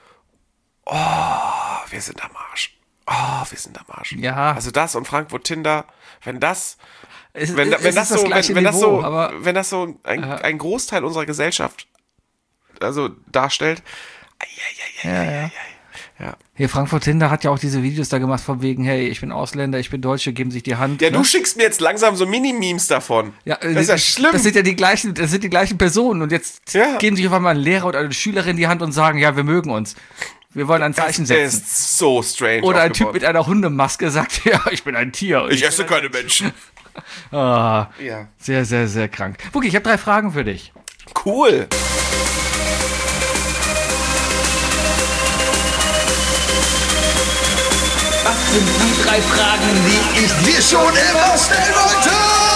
Oh, wir sind am Arsch. Oh, wir sind am Arsch. Ja. Also das und Frankfurt Tinder, wenn das. es, Wenn, es wenn ist das so, wenn, gleiche wenn das Niveau, so, aber wenn das so ein, ein Großteil unserer Gesellschaft also darstellt. ja, ja. Ja. Hier Frankfurt Tinder hat ja auch diese Videos da gemacht von wegen, hey, ich bin Ausländer, ich bin Deutsche, geben sich die Hand. Ja, ne? du schickst mir jetzt langsam so Mini-Memes davon. Ja, äh, das ist ja schlimm. Das sind ja die gleichen, das sind die gleichen Personen und jetzt Ja. geben sich auf einmal ein Lehrer oder eine Schülerin die Hand und sagen, ja, wir mögen uns. Wir wollen ein Zeichen Der setzen. ist so strange. Oder ein Typ aufgebaut. mit einer Hundemaske sagt, ja, ich bin ein Tier. Und Ich esse keine Menschen. Ah, Ja. sehr, sehr, sehr krank. Wookie, ich habe drei Fragen für dich. Cool. Was sind die drei Fragen, die ich dir schon immer stellen wollte?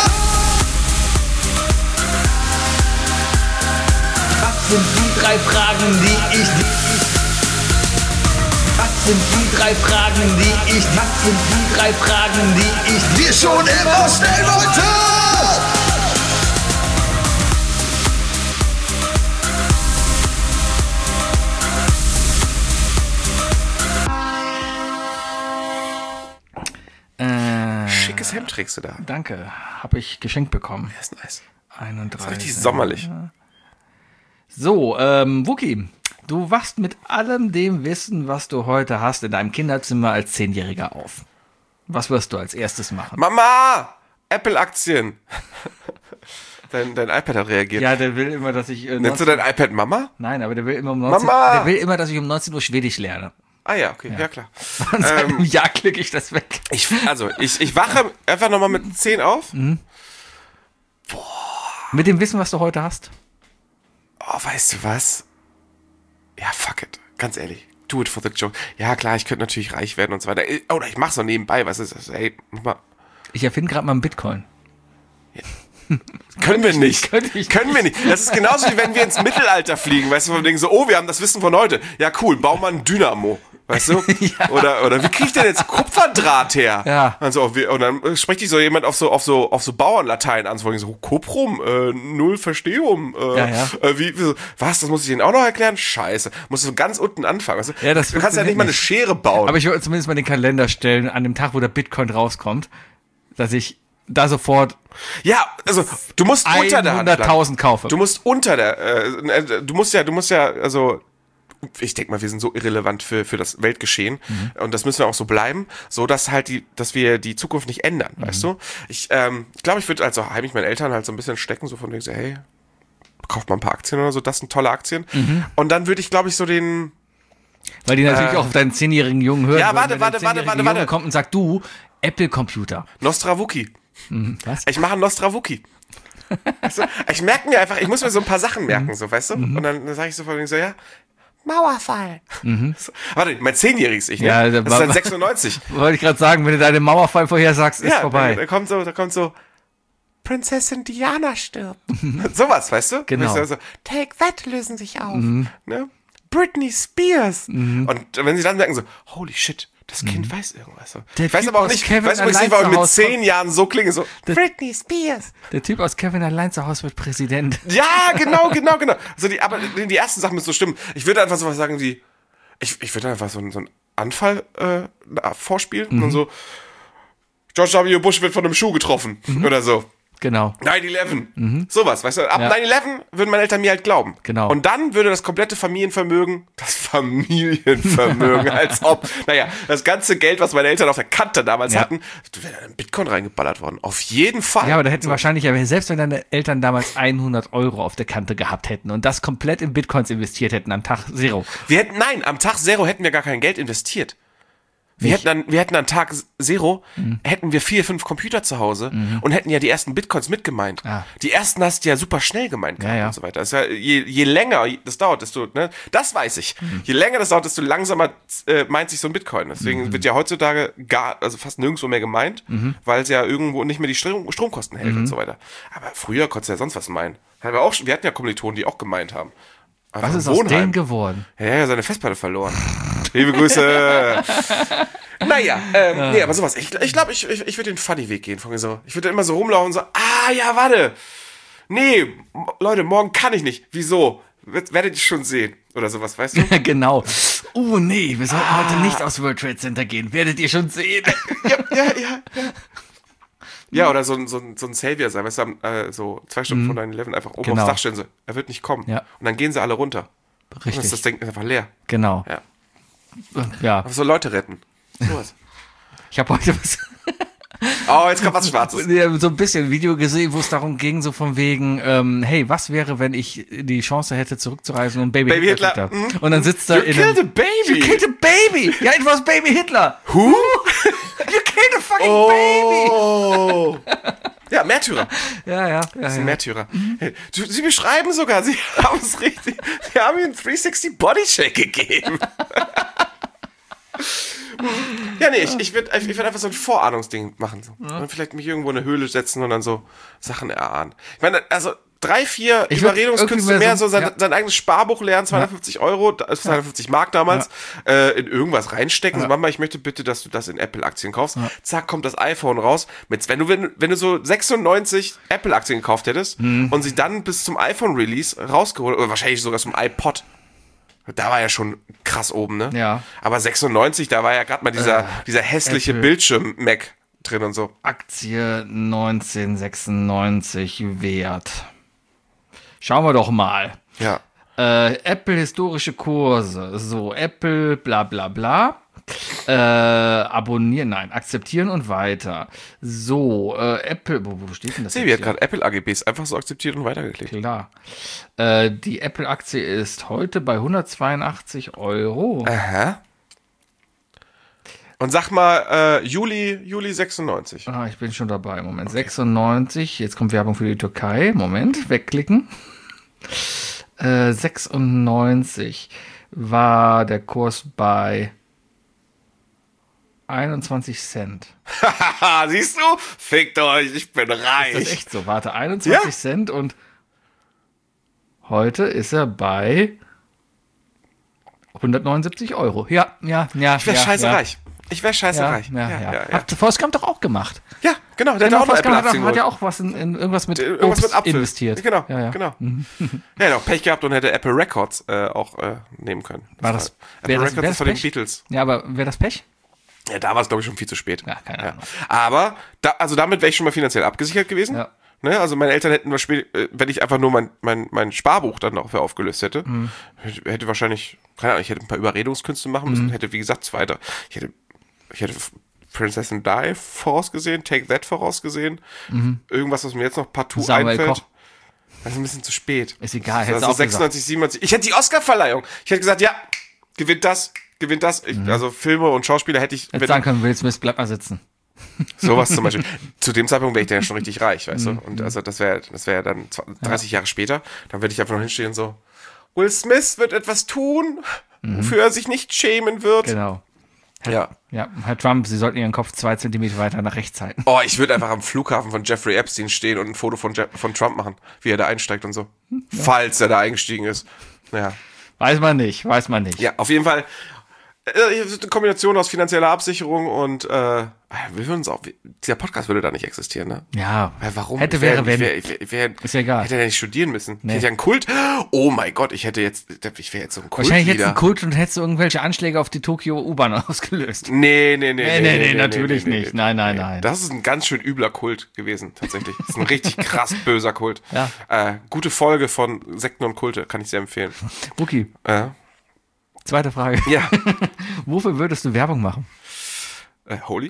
Was sind die drei Fragen, die ich dir... Was sind die drei Fragen, die ich... Was sind die drei Fragen, die ich dir schon immer stellen wollte? Äh, Schickes Hemd trägst du da. danke, habe ich geschenkt bekommen. Das ist nice. einunddreißig. Richtig sommerlich. So, ähm, Wookie, du wachst mit allem dem Wissen, was du heute hast, in deinem Kinderzimmer als Zehnjähriger auf. Was wirst du als erstes machen? Mama! Apple-Aktien. Dein, dein iPad hat reagiert. Ja, der will immer, dass ich... Äh, Nennst du dein iPad Mama? Nein, aber der will immer um neunzehn, Mama! der will immer, dass ich um neunzehn Uhr Schwedisch lerne. Ah ja, okay, ja, klar. Und seit einem Jahr klicke ich das weg. Ich, also, ich, ich wache einfach nochmal mit zehn auf. Mit dem Wissen, was du heute hast? Oh, weißt du was? Ja, fuck it. Ganz ehrlich. Do it for the joke. Ja, klar, ich könnte natürlich reich werden und so weiter. Oder ich mach's noch nebenbei, was ist das? Ey, mach mal. Ich erfinde gerade mal einen Bitcoin. Können wir nicht. könnte ich Können wir nicht. Das ist genauso wie wenn wir ins Mittelalter fliegen, weißt du, von wegen so, oh, wir haben das Wissen von heute. Ja, cool, bau mal ein Dynamo. Weißt du? Ja. Oder, oder wie krieg ich denn jetzt Kupferdraht her? Ja. Also, wir, und dann spricht dich so jemand auf so, auf so, auf so Bauernlatein an, so, von wegen so Kuprum, äh, null Verstehung. Äh, Ja, ja. Äh, wie, wie, so, was, das muss ich denen auch noch erklären? Scheiße. Musst du so ganz unten anfangen. Weißt du? Ja, das du kannst ja funktioniert nicht mal eine nicht. Schere bauen. Aber ich würde zumindest mal den Kalender stellen, an dem Tag, wo der Bitcoin rauskommt, dass ich da sofort ja, also, du musst unter der Hand. hunderttausend kaufe. Du musst unter der, äh, du musst ja, du musst ja, also, ich denke mal, wir sind so irrelevant für, für das Weltgeschehen Mhm. und das müssen wir auch so bleiben, so dass halt die, dass wir die Zukunft nicht ändern, Mhm. weißt du? Ich ähm, glaube, ich würde also heimlich meinen Eltern halt so ein bisschen stecken, so von wegen so, hey, kauft mal ein paar Aktien oder so, das sind tolle Aktien. Mhm. Und dann würde ich, glaube ich, so den, Weil die natürlich Äh. auch auf deinen zehnjährigen Jungen hören. Ja, würden, warte, wenn warte, der warte, zehnjährige warte, Junge warte. kommt und sagt, du, Apple-Computer. Nostrawuki. Was? Ich mache einen Nostrawuki. Weißt du? Ich merke mir einfach, ich muss mir so ein paar Sachen merken, so, weißt du? Und dann, dann sage ich so von wegen so, ja, Mauerfall. So. Warte, mein zehnjähriges Ich, ne? Ja, da das war- ist dann sechsundneunzig. Wollte ich gerade sagen, wenn du deine Mauerfall vorhersagst, ist Ja, vorbei. Da, da kommt so, da kommt so, Prinzessin Diana stirbt. Sowas, weißt du? Genau. Und ich so, Take That lösen sich auf. Ne? Britney Spears. Und wenn sie dann merken so, holy shit, Das Kind weiß irgendwas. So. Der Ich weiß Typ aber auch aus nicht, Kevin ich weiß übrigens allein nicht, warum ich zu mit Hause zehn Jahren so klinge, so Britney Spears. Der Typ aus Kevin allein zu Hause wird Präsident. Ja, genau, genau, genau. Also die, aber die ersten Sachen müssen so stimmen. Ich würde einfach sowas sagen wie, ich, ich würde einfach so, einen- so einen Anfall äh, vorspielen Mhm. und so, George W. Bush wird von einem Schuh getroffen oder so. Genau. neun elf. Sowas, weißt du? Ab Ja. neun elf würden meine Eltern mir halt glauben. Genau. Und dann würde das komplette Familienvermögen, das Familienvermögen, als ob, naja, das ganze Geld, was meine Eltern auf der Kante damals Ja. hatten, du wäre in Bitcoin reingeballert worden. Auf jeden Fall. Ja, aber da hätten wahrscheinlich, aber selbst wenn deine Eltern damals hundert Euro auf der Kante gehabt hätten und das komplett in Bitcoins investiert hätten am Tag Zero. Wir hätten, nein, am Tag Zero hätten wir gar kein Geld investiert. Wir hätten, an, wir hätten an Tag Zero, Mhm. hätten wir vier, fünf Computer zu Hause und hätten ja die ersten Bitcoins mitgemeint. Ah. Die ersten hast du ja super schnell gemeint gehabt Ja, ja. und so weiter. Das ist ja, je, je länger das dauert, desto, ne, das weiß ich. Mhm. Je länger das dauert, desto langsamer äh, meint sich so ein Bitcoin. Deswegen Mhm. wird ja heutzutage gar, also fast nirgendwo mehr gemeint, weil es ja irgendwo nicht mehr die Strom, Stromkosten hält Mhm. und so weiter. Aber früher konntest du ja sonst was meinen. Hatten wir, auch, wir hatten ja Kommilitonen, die auch gemeint haben. Einfach Was ein ist aus Wohnheim. denen geworden? Ja, ja, seine Festplatte verloren. Liebe Grüße. Naja, ähm, nee, aber sowas. Ich, ich glaube, ich, ich, ich würde den Funny-Weg gehen. Von mir so. Ich würde immer so rumlaufen und so, ah, ja, warte. Nee, m- Leute, morgen kann ich nicht. Wieso? Wird- Werdet ihr schon sehen. Oder sowas, weißt du? Genau. Oh nee, wir sollten heute nicht aufs World Trade Center gehen. Werdet ihr schon sehen. ja, ja, ja, ja. Ja, oder so ein, so ein, so ein Savior sein, weißt du, am, äh, so zwei Stunden vor neun elf einfach oben Genau. aufs Dach stellen, so, er wird nicht kommen. Ja. Und dann gehen sie alle runter. Und dann ist das Richtig. Ding einfach leer. Genau. Ja. Ja. Aber so Leute retten. Sowas. Ich habe heute was, Oh, jetzt kommt was Schwarzes. ja, so ein bisschen Video gesehen, wo es darum ging, so von wegen, ähm, hey, was wäre, wenn ich die Chance hätte, zurückzureisen und Baby, Baby Hitler, Hitler, Hitler. Und dann sitzt da You in killed einem, a baby. You killed a baby. Ja, it was Baby Hitler. Who? You killed a fucking baby. Oh. Ja, Märtyrer. Ja, ja, ja. Das ist ein ja. Märtyrer. Hey, du- Sie beschreiben sogar, Sie haben es richtig. Sie haben ihm einen dreihundertsechzig Bodycheck gegeben. Ja, nee, ich, ich würde ich würd einfach so ein Vorahnungsding machen. So. Und vielleicht mich irgendwo in eine Höhle setzen und dann so Sachen erahnen. Ich meine, also drei, vier Ich würd Überredungskünste irgendwie mehr, mehr so so- sein, ja. sein eigenes Sparbuch lernen, zweihundertfünfzig Euro, da- zweihundertfünfzig Mark damals, äh, in irgendwas reinstecken. So, Mama, ich möchte bitte, dass du das in Apple-Aktien kaufst. Zack, kommt das iPhone raus. Mit, wenn, du, wenn, wenn du so sechsundneunzig Apple-Aktien gekauft hättest Mhm. und sie dann bis zum iPhone-Release rausgeholt, oder wahrscheinlich sogar zum iPod, da war ja schon krass oben, ne? Ja. Aber sechsundneunzig, da war ja gerade mal dieser, dieser hässliche Apple. Bildschirm-Mac drin und so. Aktie neunzehnhundertsechsundneunzig Wert. Schauen wir doch mal. Ja. Äh, Apple historische Kurse. So, Apple bla bla bla. Äh, abonnieren, nein, akzeptieren und weiter. So, äh, Apple, wo, wo steht denn das? Sebi jetzt hat hier? gerade Apple A G Bs einfach so akzeptiert und weitergeklickt. Klar. Äh, die Apple-Aktie ist heute bei hundertzweiundachtzig Euro. Aha. Und sag mal, äh, Juli, Juli sechsundneunzig. Ah, ich bin schon dabei. Moment, sechsundneunzig. Jetzt kommt Werbung für die Türkei. Moment, wegklicken. Äh, sechsundneunzig war der Kurs bei einundzwanzig Cent. Haha, siehst du? Fickt euch, ich bin Das ist reich. echt so. Warte, einundzwanzig Ja. Cent und heute ist er bei hundertneunundsiebzig Euro. Ja, ja, ja. Ich wäre ja, scheiße ja. reich. Ich wäre scheiße Ja, reich. ja, ja. ja, ja. Hat Forrest Gump doch auch gemacht. Ja, genau, der Genau, hat auch noch Forrest Gump hat, Apple-Aktien hat ja geholt. auch was in, in irgendwas mit Irgendwas Obst mit Apfel. investiert. Genau, ja, ja. genau. Er hat auch Pech gehabt und hätte Apple Records äh, auch äh, nehmen können. War das- Apple wär das- Records wär ist das von den Pech? Beatles. Ja, aber wäre das Pech? Ja, da war es, glaube ich, schon viel zu spät. Ja, keine Ahnung. Aber, da, also damit wäre ich schon mal finanziell abgesichert gewesen. Ja. Ne? Also meine Eltern hätten wahrscheinlich, äh, wenn ich einfach nur mein, mein, mein Sparbuch dann auch aufgelöst hätte, Mhm. hätte, hätte wahrscheinlich, keine Ahnung, ich hätte ein paar Überredungskünste machen müssen, Mhm. hätte, wie gesagt, zweiter. Ich hätte, ich hätte Princess and Die vorausgesehen, Take That vorausgesehen, irgendwas, was mir jetzt noch partout Mhm. Samuel einfällt. Koch. Das ist ein bisschen zu spät. Ist egal, hättest Also du auch sechsundneunzig, siebenundneunzig. Ich hätte die Oscar-Verleihung. Ich hätte gesagt, ja, gewinnt das, gewinnt das. Ich, Also Filme und Schauspieler hätte ich, Jetzt wenn- sagen können, Will Smith, bleib mal sitzen. sowas zum Beispiel. Zu dem Zeitpunkt wäre ich dann ja schon richtig reich, weißt Mhm. du? Und also das wäre das wäre dann dreißig Jahre später. Dann würde ich einfach noch hinstehen und so, Will Smith wird etwas tun, wofür er sich nicht schämen wird. Mhm. Genau. Ja. Ja, Herr Trump, Sie sollten Ihren Kopf zwei Zentimeter weiter nach rechts halten. Oh, ich würde einfach am Flughafen von Jeffrey Epstein stehen und ein Foto von, Je- von Trump machen, wie er da einsteigt und so. Falls er da eingestiegen ist. Ja. Weiß man nicht, weiß man nicht. Ja, auf jeden Fall. Äh, eine Kombination aus finanzieller Absicherung und äh, wir würden uns auch, dieser Podcast würde da nicht existieren, ne? Ja. Weil warum? Hätte, Ich wär, wäre, wenn. Ich wär, ich wär, ich wär, Ist ja egal. Hätte ja nicht studieren müssen. Nee. Ich hätte ja einen Kult. Oh mein Gott, ich hätte jetzt, ich wäre jetzt so ein Kult. Wahrscheinlich jetzt ein Kult und hättest du irgendwelche Anschläge auf die Tokio U-Bahn ausgelöst. Nee, nee, nee. Nee, nee, nee, natürlich nicht. Nein, nein, nee. nein. Das ist ein ganz schön übler Kult gewesen, tatsächlich. Das ist ein richtig krass böser Kult. Ja. Äh, gute Folge von Sekten und Kulte, kann ich sehr empfehlen. Rookie, Äh, zweite Frage. ja. Wofür würdest du Werbung machen? Äh, Holy?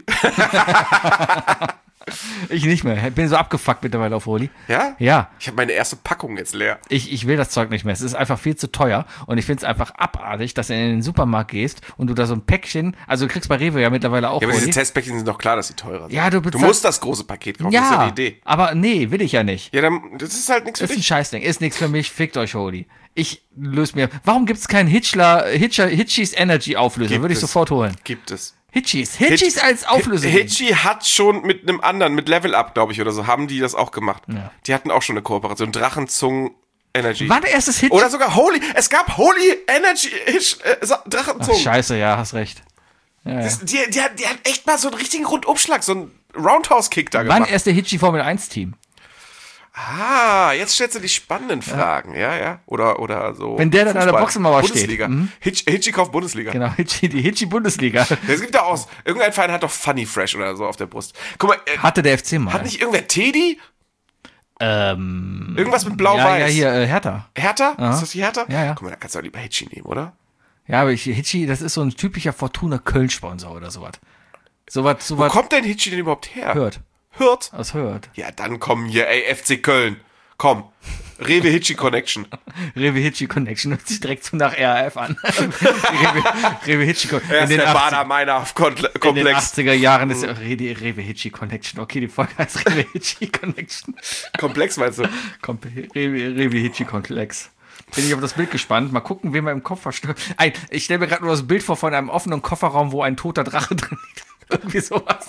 Ich nicht mehr. Ich bin so abgefuckt mittlerweile auf Holy. Ja? Ja. Ich habe meine erste Packung jetzt leer. Ich, ich will das Zeug nicht mehr. Es ist einfach viel zu teuer. Und ich finde es einfach abartig, dass du in den Supermarkt gehst und du da so ein Päckchen, also du kriegst bei Rewe ja mittlerweile auch Ja, aber Holy. diese Testpäckchen sind doch klar, dass sie teurer sind. Ja, du Du bezahlst- musst das große Paket kaufen, das ist ja Ja, die Idee. aber nee, will ich ja nicht. Ja, dann, das ist halt nichts für Das ist ein dich. Scheißding. Ist nichts für mich. Fickt euch, Holy. Ich löse mir. Warum gibt es keinen Hitchler, Hitcher, Hitchis Energy Auflöser? Gibt Würde ich es. sofort holen. Gibt es. Hitchis. Hitchis als Auflöser. Hitchi hat schon mit einem anderen, mit Level Up, glaube ich, oder so, haben die das auch gemacht. Ja. Die hatten auch schon eine Kooperation. Drachenzungen Energy. Wann erstes Hitch? Oder sogar Holy. Es gab Holy Energy Hitch, äh, Sa- Ach, Drachenzungen. scheiße, ja, hast recht. Ja, ja. Das, die, die, hat, die hat echt mal so einen richtigen Rundumschlag, so einen Roundhouse-Kick da Wann gemacht. erst der Hitchi Formel eins Team? Ah, jetzt stellst du die spannenden Fragen, ja, ja. Oder, oder so. Wenn der dann an der Fußball. Boxenmauer steht. Bundesliga. Mhm. Hitch, Hitchikoff Bundesliga. Genau, Hitchi, die Hitchi Bundesliga. Es gibt da aus. Irgendein Verein hat doch Funny Fresh oder so auf der Brust. Guck mal, äh, Hatte der F C mal. hat nicht irgendwer Teddy? ähm, Irgendwas mit Blau-Weiß. ja, ja, hier, äh, Hertha. Hertha? Ist das die Hertha? Ja, ja. Guck mal, da kannst du auch lieber Hitchi nehmen, oder? Ja, aber ich, Hitchi, das ist so ein typischer Fortuna Köln-Sponsor oder sowas. Sowas, Wo sowas kommt denn Hitchi denn überhaupt her? hört. Hört? Aus Hört. Ja, dann komm hier, ey, F C Köln. Komm. Rewe Hitchi Connection. Rewe Hitchi Connection hört sich direkt so nach R A F an. Rewe, Rewe Hitchi Connection. Er In ist den der achtzig Bader-Meiner-Komplex. In den achtziger Jahren ist Rewe, Rewe Hitchi Connection. Okay, die Folge heißt Rewe Hitchi Connection. Komplex meinst du? Kommt, Rewe, Rewe Hitchi Komplex. Bin ich auf das Bild gespannt. Mal gucken, wen wir im Koffer stirbt. Ein, ich stelle mir gerade nur das Bild vor von einem offenen Kofferraum, wo ein toter Drache drin liegt. Irgendwie sowas.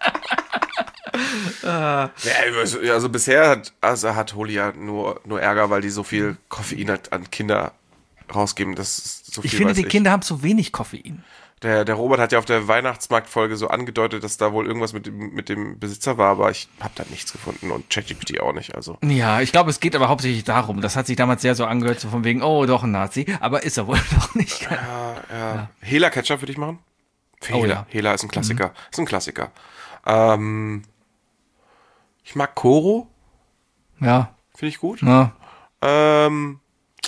Ja, also, also bisher hat, also hat Holy ja nur, nur Ärger, weil die so viel Koffein halt an Kinder rausgeben. Das ist so viel, Ich finde, weiß die Kinder haben zu wenig Koffein. Der, der Robert hat ja auf der Weihnachtsmarktfolge so angedeutet, dass da wohl irgendwas mit dem, mit dem Besitzer war, aber ich habe da nichts gefunden und ChatGPT auch nicht. Also Ja, ich glaube, es geht aber hauptsächlich darum. Das hat sich damals sehr so angehört, so von wegen, oh, doch ein Nazi. Aber ist er wohl doch nicht. ja, ja. Hela Ketchup würde ich machen. Für Oh, Hela. ja. Hela ist ein Klassiker. Ist ein Klassiker. Ähm, ich mag Koro, Ja, finde ich gut. ja. Ähm,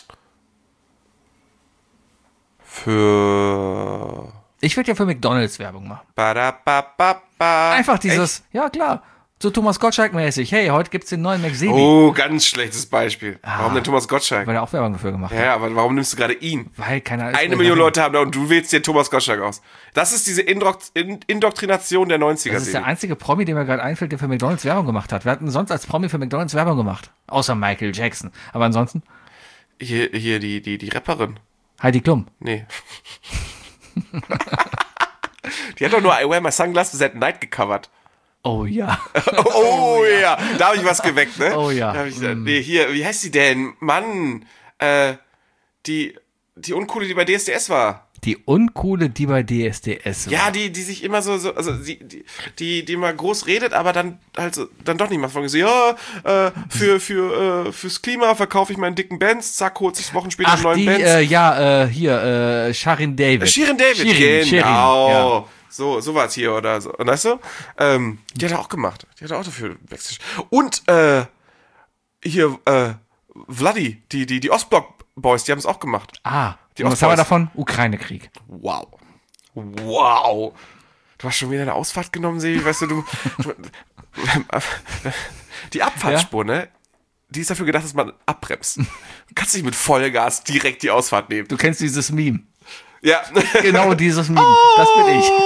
für Ich würde ja für McDonalds Werbung machen. Ba-da-ba-ba-ba. Einfach dieses, ja klar, so Thomas Gottschalk-mäßig. Hey, heute gibt's den neuen McSebi. Oh, ganz schlechtes Beispiel. Warum denn Thomas Gottschalk? Weil er auch Werbung dafür gemacht hat. Ja, aber warum nimmst du gerade ihn? Weil keiner... Eine Million Leute haben da und du wählst dir Thomas Gottschalk aus. Das ist diese Indok- In- Indoktrination der neunziger. Das ist der einzige Promi, der mir gerade einfällt, der für McDonalds Werbung gemacht hat. Wir hatten sonst als Promi für McDonalds Werbung gemacht. Außer Michael Jackson. Aber ansonsten Hier, hier die, die, die Rapperin. Heidi Klum. Nee. Die hat doch nur I Wear My Sunglasses at Night gecovert. Oh ja. Oh, ja. Da habe ich was geweckt, ne? Oh ja. Da hab ich, mm. Nee, hier, wie heißt die denn? Mann, äh, die, die Uncoole, die bei D S D S war. Die Uncoole, die bei D S D S war. Ja, die, die sich immer so, so also die, die, die, die mal groß redet, aber dann halt so, dann doch nicht macht. So, ja, äh, für, für, äh, fürs Klima verkaufe ich meinen dicken Benz, zack, holt sich Wochen später Ach, einen neuen die, Benz. äh, ja, äh, hier, äh, Sharon David. Shirin David, Shirin, Shirin, genau. ja. So, sowas hier oder so. Und weißt du, ähm, die hat er auch gemacht. Die hat er auch dafür wechselt. Und, äh, hier, äh, Vladi, die, die, die Ostblock-Boys, die haben es auch gemacht. Ah, Die und was haben wir Ostboys. davon? Ukraine-Krieg. Wow. Wow. Du hast schon wieder eine Ausfahrt genommen, Sebi, weißt du, du, du die Abfahrtsspur, ne? Die ist dafür gedacht, dass man abbremst. Du kannst nicht mit Vollgas direkt die Ausfahrt nehmen. Du kennst dieses Meme. Ja. Genau dieses Meme. Das bin ich.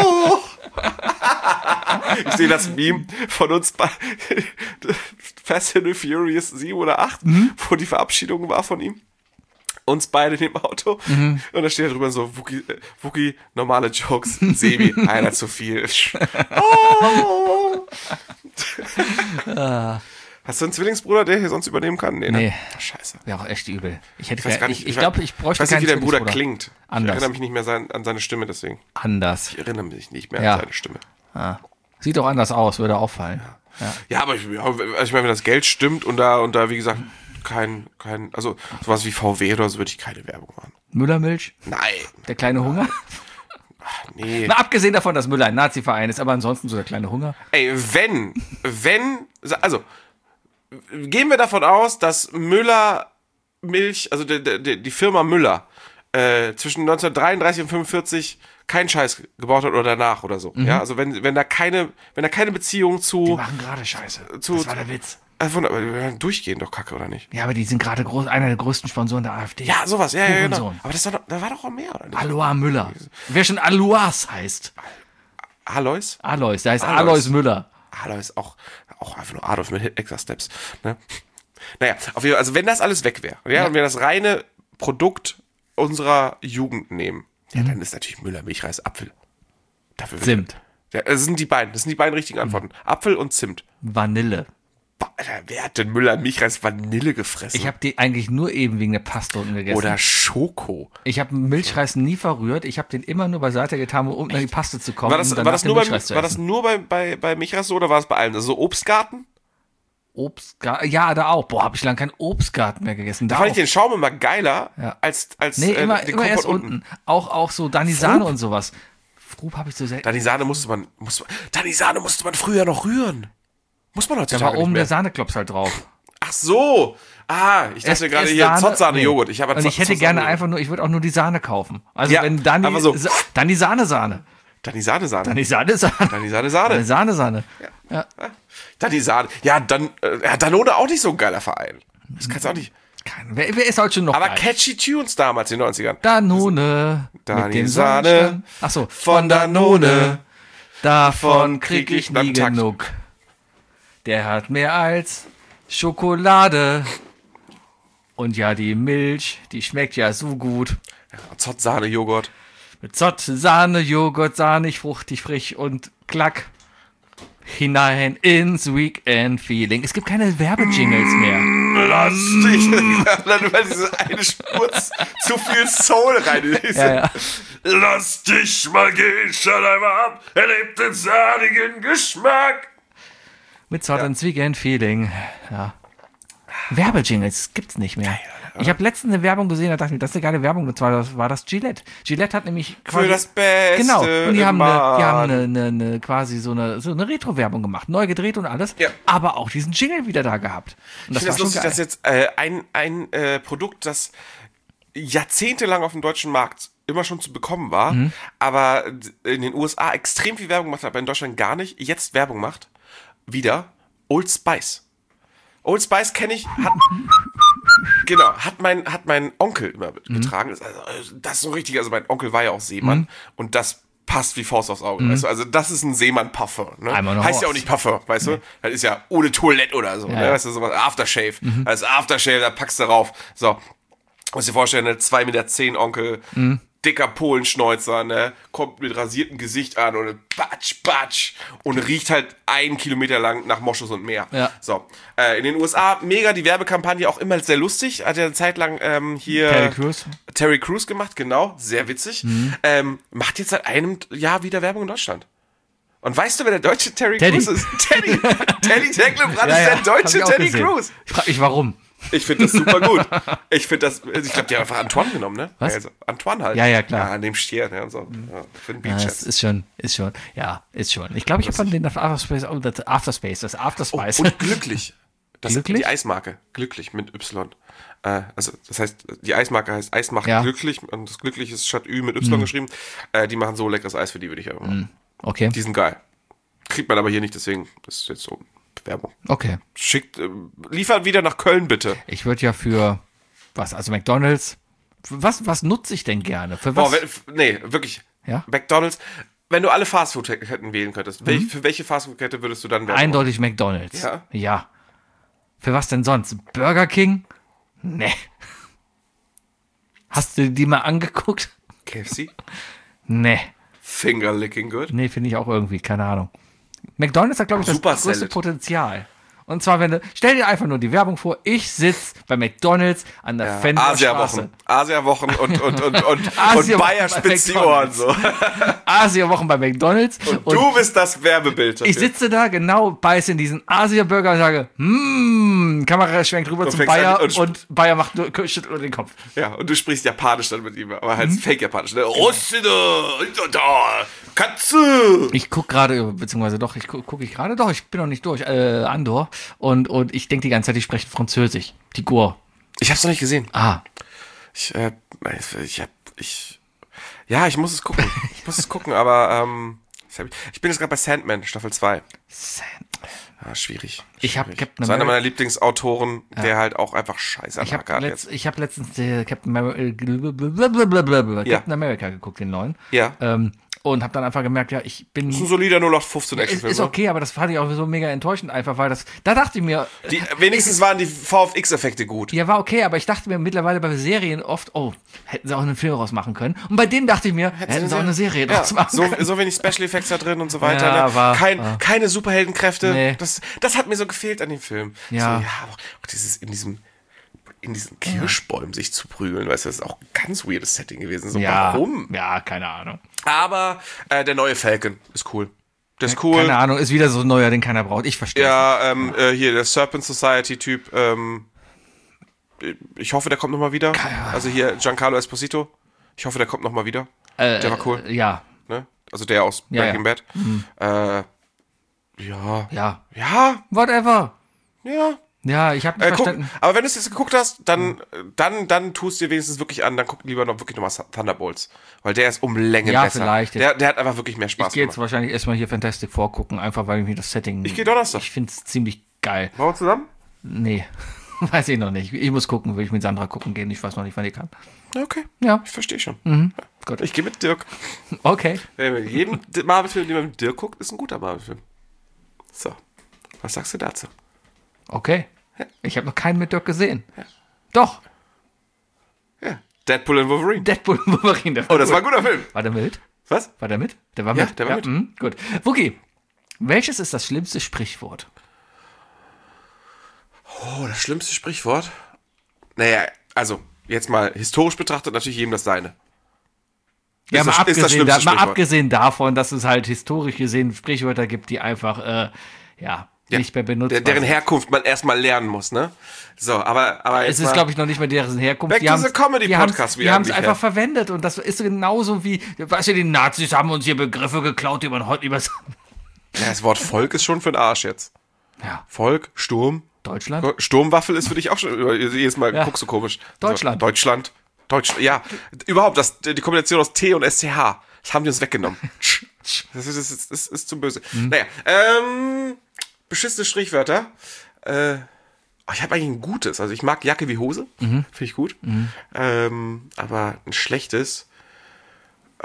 Ich sehe das Meme von uns bei Fast and the Furious sieben oder acht, mhm. wo die Verabschiedung war von ihm. Uns beide in dem Auto. Mhm. Und da steht da drüber so, Wookie, äh, Wookie, normale Jokes, Sebi, einer zu viel. Oh. ah. Hast du einen Zwillingsbruder, der hier sonst übernehmen kann? Nee, ne? Nee. Ach, scheiße. Wäre auch echt übel. Ich hätte Ich weiß gar gar nicht, nicht, ich, ich glaube, ich bräuchte Ich weiß nicht, keinen wie dein Bruder Zwillingsbruder. klingt. Anders. Ich erinnere mich nicht mehr sein, an seine Stimme, deswegen. Anders. Ich erinnere mich nicht mehr Ja. an seine Stimme. Ah. Sieht doch anders aus, würde auffallen. Ja. Ja, aber ich, ja, also ich meine, wenn das Geld stimmt und da, und da, wie gesagt, kein, kein, also sowas wie V W oder so würde ich keine Werbung machen. Müllermilch? Nein. Der kleine Hunger? Nee. Na, abgesehen davon, dass Müller ein Nazi-Verein ist, aber ansonsten so der kleine Hunger. Ey, wenn, wenn, also, gehen wir davon aus, dass Müller Milch, also die, die, die Firma Müller, äh, zwischen neunzehnhundertdreiunddreißig und fünfundvierzig keinen Scheiß gebaut hat oder danach oder so. Mhm. Ja, also wenn, wenn da keine, wenn da keine Beziehung zu. Die machen gerade Scheiße. Zu, das war der Witz. Also, aber wir werden durchgehen doch Kacke, oder nicht? Ja, aber die sind gerade groß, einer der größten Sponsoren der AfD. Ja, sowas, ja, ja, genau. Hurensohn. Aber das war doch, da war doch auch mehr, oder nicht? Alois Müller. Wer schon Alois heißt. Alois? Alois, der heißt Alois. Alois Müller. Alois, auch, auch einfach nur Adolf mit extra Steps. Ne? Naja, auf jeden Fall, also wenn das alles weg wäre, ja, Ja. und wir das reine Produkt unserer Jugend nehmen, ja, dann ist natürlich Müller, Milchreis, Apfel. Dafür wird- Zimt. Ja, das sind die beiden, das sind die beiden richtigen Antworten. Apfel und Zimt. Vanille. Boah, Alter, wer hat denn Müller, Milchreis, Vanille gefressen? Ich habe die eigentlich nur eben wegen der Paste unten gegessen. Oder Schoko. Ich habe Milchreis nie verrührt. Ich habe den immer nur beiseite getan, um unten an die Paste zu kommen. War das, und war danach das, den nur, bei, Milchreis zu war das essen. nur bei, bei, bei Milchreis so oder war es bei allen? Also so Obstgarten? Obstgarten? Ja, da auch. Boah, habe ich lange keinen Obstgarten mehr gegessen. Da Fand ich auch. den Schaum immer geiler Ja. als, als Nee, äh, immer, den immer erst Kompott unten. Auch, auch so Danisane und sowas. Frub habe ich so selten. Da die Sahne musste man, musste man, da die Sahne musste man früher noch rühren. Muss man Da heutzutage war nicht oben mehr. der Sahneklops halt drauf. Ach so. Ah, ich dachte Erst- gerade erst hier Sahne- Zotzsahne-Joghurt. Ich habe Und ich hätte gerne einfach nur, ich würde auch nur die Sahne kaufen. Also Ja, wenn dann die, aber so. Sa- dann die Sahne-Sahne. Dann die Sahne-Sahne. Dann die Sahne-Sahne. Dann die Sahne-Sahne. Dann die Sahne-Sahne. Ja. Dann die Sahne. Ja, dann, äh, ja, Danone auch nicht so ein geiler Verein. Das kannst du auch nicht. Kein, wer, wer ist heute schon noch Aber geil? catchy Tunes damals in den neunzigern. Danone. Dani mit dem Sahne Sonnenschein. Ach so, von Danone. Davon krieg ich Dann nie Takt. genug. Der hat mehr als Schokolade. Und ja, die Milch, die schmeckt ja so gut. Zott-Sahne-Joghurt. Mit Zott, Sahne, Joghurt, sahnig, fruchtig, frisch und klack. Hinein ins Weekend-Feeling. Es gibt keine Werbejingles mehr. Lass dich. Dann über diese eine Spur zu viel Soul rein. Ja, ja. Lass dich mal gehen, schau einmal ab. Erlebt den sahnigen Geschmack. Mit Zott ins Weekend-Feeling. Ja. Werbejingles gibt's nicht mehr. Ich habe letztens eine Werbung gesehen, da dachte ich, das ist eine geile Werbung, und zwar das war das Gillette. Gillette hat nämlich quasi, Für das Beste. genau, und die haben, eine, die haben eine, eine, eine, eine quasi so eine, so eine Retro-Werbung gemacht, neu gedreht und alles, Ja. aber auch diesen Jingle wieder da gehabt. Und Ich finde das lustig, dass jetzt äh, ein, ein äh, Produkt, das jahrzehntelang auf dem deutschen Markt immer schon zu bekommen war, Mhm. aber in den U S A extrem viel Werbung gemacht hat, aber in Deutschland gar nicht, jetzt Werbung macht, wieder Old Spice. Old Spice kenne ich, hat, genau, hat mein, hat mein Onkel immer Mhm. getragen. Das, also, das ist so richtig, also mein Onkel war ja auch Seemann und das passt wie Faust aufs Auge, weißt du? Also das ist ein Seemann-Parfum, ne? Einmal noch Heißt ja raus. auch nicht Parfum, weißt du? Das ist ja ohne Toilette oder so, ne? ja. Weißt du, sowas, Aftershave. Das ist Aftershave, da packst du rauf. So, muss dir vorstellen, ne, zwei Meter zehn Onkel, dicker Polenschnäuzer, ne, kommt mit rasiertem Gesicht an und batsch, batsch und riecht halt einen Kilometer lang nach Moschus und Meer. Ja. So, äh, in den U S A mega die Werbekampagne, auch immer sehr lustig. Hat ja eine Zeit lang ähm, hier Terry Crews. Terry Crews gemacht, genau, sehr witzig. Ähm, macht jetzt seit einem Jahr wieder Werbung in Deutschland. Und weißt du, wer der deutsche Terry Teddy. Crews ist? Teddy. Teddy Tecklenbrand Ja, ist ja, der deutsche hab ich auch Teddy gesehen. Crews. Ich frage mich, warum. Ich finde das super gut. Ich finde das, also ich glaube, die haben einfach Antoine genommen, ne? Was? Also Antoine halt. Ja, ja, klar. Ja, an dem Stier, ne? Und so. Ja, für den Ja, Beach das ist schon, ist schon, ja, ist schon. Ich glaube, ich habe von den Afterspace, oh, das Afterspace, das Afterspace. Und glücklich. Das Glücklich? Die Eismarke. Glücklich mit Y. Äh, also, das heißt, die Eismarke heißt Eis macht Ja. glücklich und das glücklich ist statt Ü mit Y geschrieben. Äh, die machen so leckeres Eis, für die würde ich einfach machen. Okay, Die sind geil. Kriegt man aber hier nicht, deswegen, das ist jetzt so Werbung. okay. Schickt, äh, liefert wieder nach Köln, bitte. Ich würde ja für, was, also McDonalds, was, was nutze ich denn gerne? Für was? Boah, wenn, f- nee, wirklich. Ja? McDonalds, wenn du alle Fastfood-Ketten wählen könntest, welch, für welche Fastfood-Kette würdest du dann Werbung Eindeutig McDonalds. Ja? Ja. Für was denn sonst? Burger King? Nee. Hast du die mal angeguckt? machen? K F C? Nee. Finger licking good? Nee, finde ich auch irgendwie, keine Ahnung. McDonalds hat, glaube ich, das Super größte Salad. Potenzial. Und zwar, wenn du, stell dir einfach nur die Werbung vor, ich sitze bei McDonalds an der Ja, Fenderstraße. Asiawochen. Asiawochen und, und, und, und, Asia und Bayer Wochen bei spitzt die Ohren so. Asiawochen bei McDonalds. Und, und du bist das Werbebild. Ich sitze da, genau, beiße in diesen Asia-Burger und sage, hm, Kamera schwenkt rüber Und zum fängst Bayer an und und, sp- Bayer macht nur, schüttelt nur den Kopf. Ja, und du sprichst Japanisch dann mit ihm, aber halt Mhm. Fake-Japanisch. Ne? Rosside, da, Katze. Ich guck gerade, beziehungsweise doch, ich gucke guck ich gerade, doch, ich bin noch nicht durch, äh, Andor. Und, und ich denke die ganze Zeit, die sprechen Französisch. Die Goa. Ich hab's noch nicht gesehen. Ah, Ich, äh, ich hab, ich, ja, ich muss es gucken. Ich muss es gucken, aber, ähm, ich hab- ich bin jetzt gerade bei Sandman, Staffel zwei. Ja, schwierig. Ich hab schwierig. Captain Das ist einer America- meiner Lieblingsautoren, der halt auch einfach scheiße ich an habe jetzt. letzt, ich hab letztens äh, Captain, Amer äh, blablabla, Ja. Captain America geguckt, den neuen. Ja. Ähm, und habe dann einfach gemerkt, ja, ich bin... Das ist ein solider null acht fünfzehn Ist, Actionfilm. ist okay, aber das fand ich auch so mega enttäuschend einfach, weil das, da dachte ich mir, Die, wenigstens waren die V F X-Effekte gut. ja, war okay, aber ich dachte mir mittlerweile bei Serien oft, oh, hätten sie auch einen Film raus machen können. Und bei dem dachte ich mir, hätten, sie auch eine Serie ja, draus machen so, können. so wenig Special Effects da drin und so weiter. Ja, ne? war- Kein, war. Keine Superheldenkräfte. Nee. Das, das hat mir so gefehlt an dem Film. Ja. So, ja, auch, auch dieses in diesem in diesen Kirschbäumen sich zu prügeln, weißt du, das ist auch ein ganz weirdes Setting gewesen. So, Ja, warum? ja, keine Ahnung. Aber äh, der neue Falcon ist cool. Der ist cool. Keine Ahnung, ist wieder so ein neuer, den keiner braucht. Ich verstehe. Ja, ähm, äh, hier, der Serpent Society-Typ, ähm, ich hoffe, der kommt nochmal wieder. Also hier, Giancarlo Esposito. Ich hoffe, der kommt nochmal wieder. Äh, der war cool. äh, Ja, Ne? Also der aus Ja, Breaking ja. Bad. Äh, ja. ja. Ja, Whatever. ja. Ja, ich habe nicht Äh, guck, verstanden. aber wenn du es jetzt geguckt hast, dann, dann, dann tust dir wenigstens wirklich an, dann guck lieber noch wirklich nochmal Thunderbolts. Weil der ist um Längen Ja, besser. vielleicht. Der, der hat einfach wirklich mehr Spaß Ich gehe jetzt gemacht. wahrscheinlich erstmal hier Fantastic vorgucken, einfach weil mir das Setting. Ich gehe Donnerstag. Ich finde es ziemlich geil. Machen wir zusammen? Nee, weiß ich noch nicht. Ich muss gucken, will ich mit Sandra gucken gehen. Ich weiß noch nicht, wann die kann. Ja, okay. Ja, Ich verstehe schon. gut. Ich gehe mit Dirk. Okay. Wer mit jedem Marvel-Film, den man mit Dirk guckt, ist ein guter Marvel-Film. So. Was sagst du dazu? Okay. Ich habe noch keinen mit Dirk gesehen. Doch, Ja. Deadpool und Wolverine. Deadpool und Wolverine. der Oh, das gut. war ein guter Film. War der mit? Was? War der mit? Der war Ja, mit? der war mit. mhm, gut. Wookie, welches ist das schlimmste Sprichwort? Oh, das schlimmste Sprichwort? Naja, also, jetzt mal historisch betrachtet, natürlich jedem das Seine. Ja, Ist mal das- ist das abgesehen, schlimmste da, mal Sprichwort. abgesehen davon, dass es halt historisch gesehen Sprichwörter gibt, die einfach, äh, ja, nicht mehr benutzt Der, deren werden. Herkunft man erstmal lernen muss, ne? So, aber, aber jetzt Es ist, mal, glaube ich, noch nicht mehr deren Herkunft. Back die to haben's- the Comedy die haben's- Podcast, wie Die haben es eigentlich, einfach ja. verwendet und das ist genauso wie, weißt du, die Nazis haben uns hier Begriffe geklaut, die man heute über ja, das Wort Volk ist schon für den Arsch jetzt. ja, Volk, Sturm. Deutschland. Sturmwaffel ist für dich auch schon, jedes Mal Ja. guckst du komisch. Deutschland. So, Deutschland. Deutschland, ja. Überhaupt, das, die Kombination aus T und S C H, das haben die uns weggenommen. Das ist, das ist, das ist zu böse. Mhm. Naja, ähm, beschissene Strichwörter. Äh, oh, ich habe eigentlich ein gutes. Also ich mag Jacke wie Hose. Mhm. Finde ich gut. Ähm, aber ein schlechtes. Äh,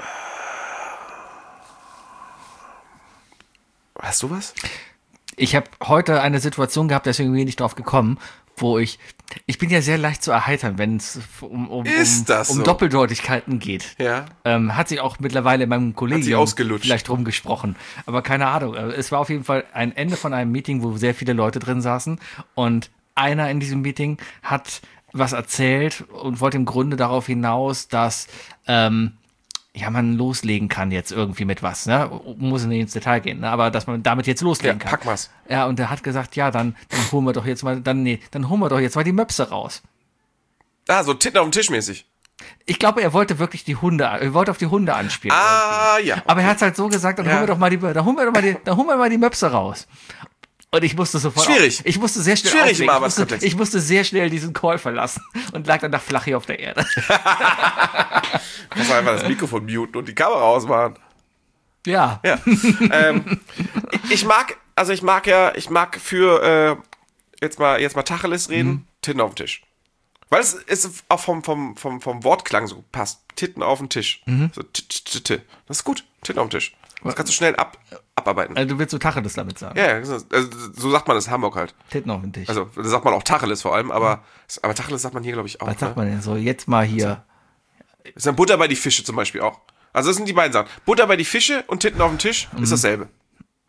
hast du was? Ich habe heute eine Situation gehabt, deswegen bin ich nicht drauf gekommen, wo ich, ich bin ja sehr leicht zu erheitern, wenn es um, um, Ist um, das um so? Doppeldeutigkeiten geht. Ja. Ähm, hat sich auch mittlerweile in meinem Kollegium ausgelutscht. vielleicht rumgesprochen. Aber keine Ahnung. Also es war auf jeden Fall ein Ende von einem Meeting, wo sehr viele Leute drin saßen. Und einer in diesem Meeting hat was erzählt und wollte im Grunde darauf hinaus, dass ähm, ja, man loslegen kann jetzt irgendwie mit was, ne? Muss nicht ins Detail gehen, ne? Aber dass man damit jetzt loslegen Ja, kann. pack mal's. Ja, und er hat gesagt, ja, dann, dann holen wir doch jetzt mal, dann, nee, dann holen wir doch jetzt mal die Möpse raus. Ah, so Titten auf dem Tisch mäßig. Ich glaube, er wollte wirklich die Hunde, er wollte auf die Hunde anspielen. Ah, ja. Aber er hat es halt so gesagt, dann Ja. holen wir doch mal die, dann holen wir doch mal die, dann holen wir mal die Möpse raus. Und ich musste sofort. Schwierig. Auf, ich musste sehr schnell Schwierig auflegen. im ich, musste, Arbeitskontext. ich musste sehr schnell diesen Call verlassen und lag dann da flach hier auf der Erde. Muss einfach das Mikrofon muten und die Kamera ausmachen. Ja. Ja. ähm, ich, ich mag, also ich mag ja, ich mag für äh, jetzt mal jetzt mal Tacheles reden, Mhm. Titten auf dem Tisch. Weil es ist auch vom, vom, vom, vom Wortklang so passt. Titten auf dem Tisch. Mhm. So, t- t- t- das ist gut. Titten auf dem Tisch. Das kannst du schnell ab, abarbeiten. Also du willst so Tacheles damit sagen. Ja, ja, also so sagt man das in Hamburg halt. Titten auf den Tisch. Also das sagt man auch Tacheles vor allem, aber, aber Tacheles sagt man hier, glaube ich, auch. Was sagt ne? man denn so? Jetzt mal hier. Das ist dann Butter bei die Fische zum Beispiel auch. Also das sind die beiden Sachen. Butter bei die Fische und Titten auf dem Tisch Mhm. ist dasselbe.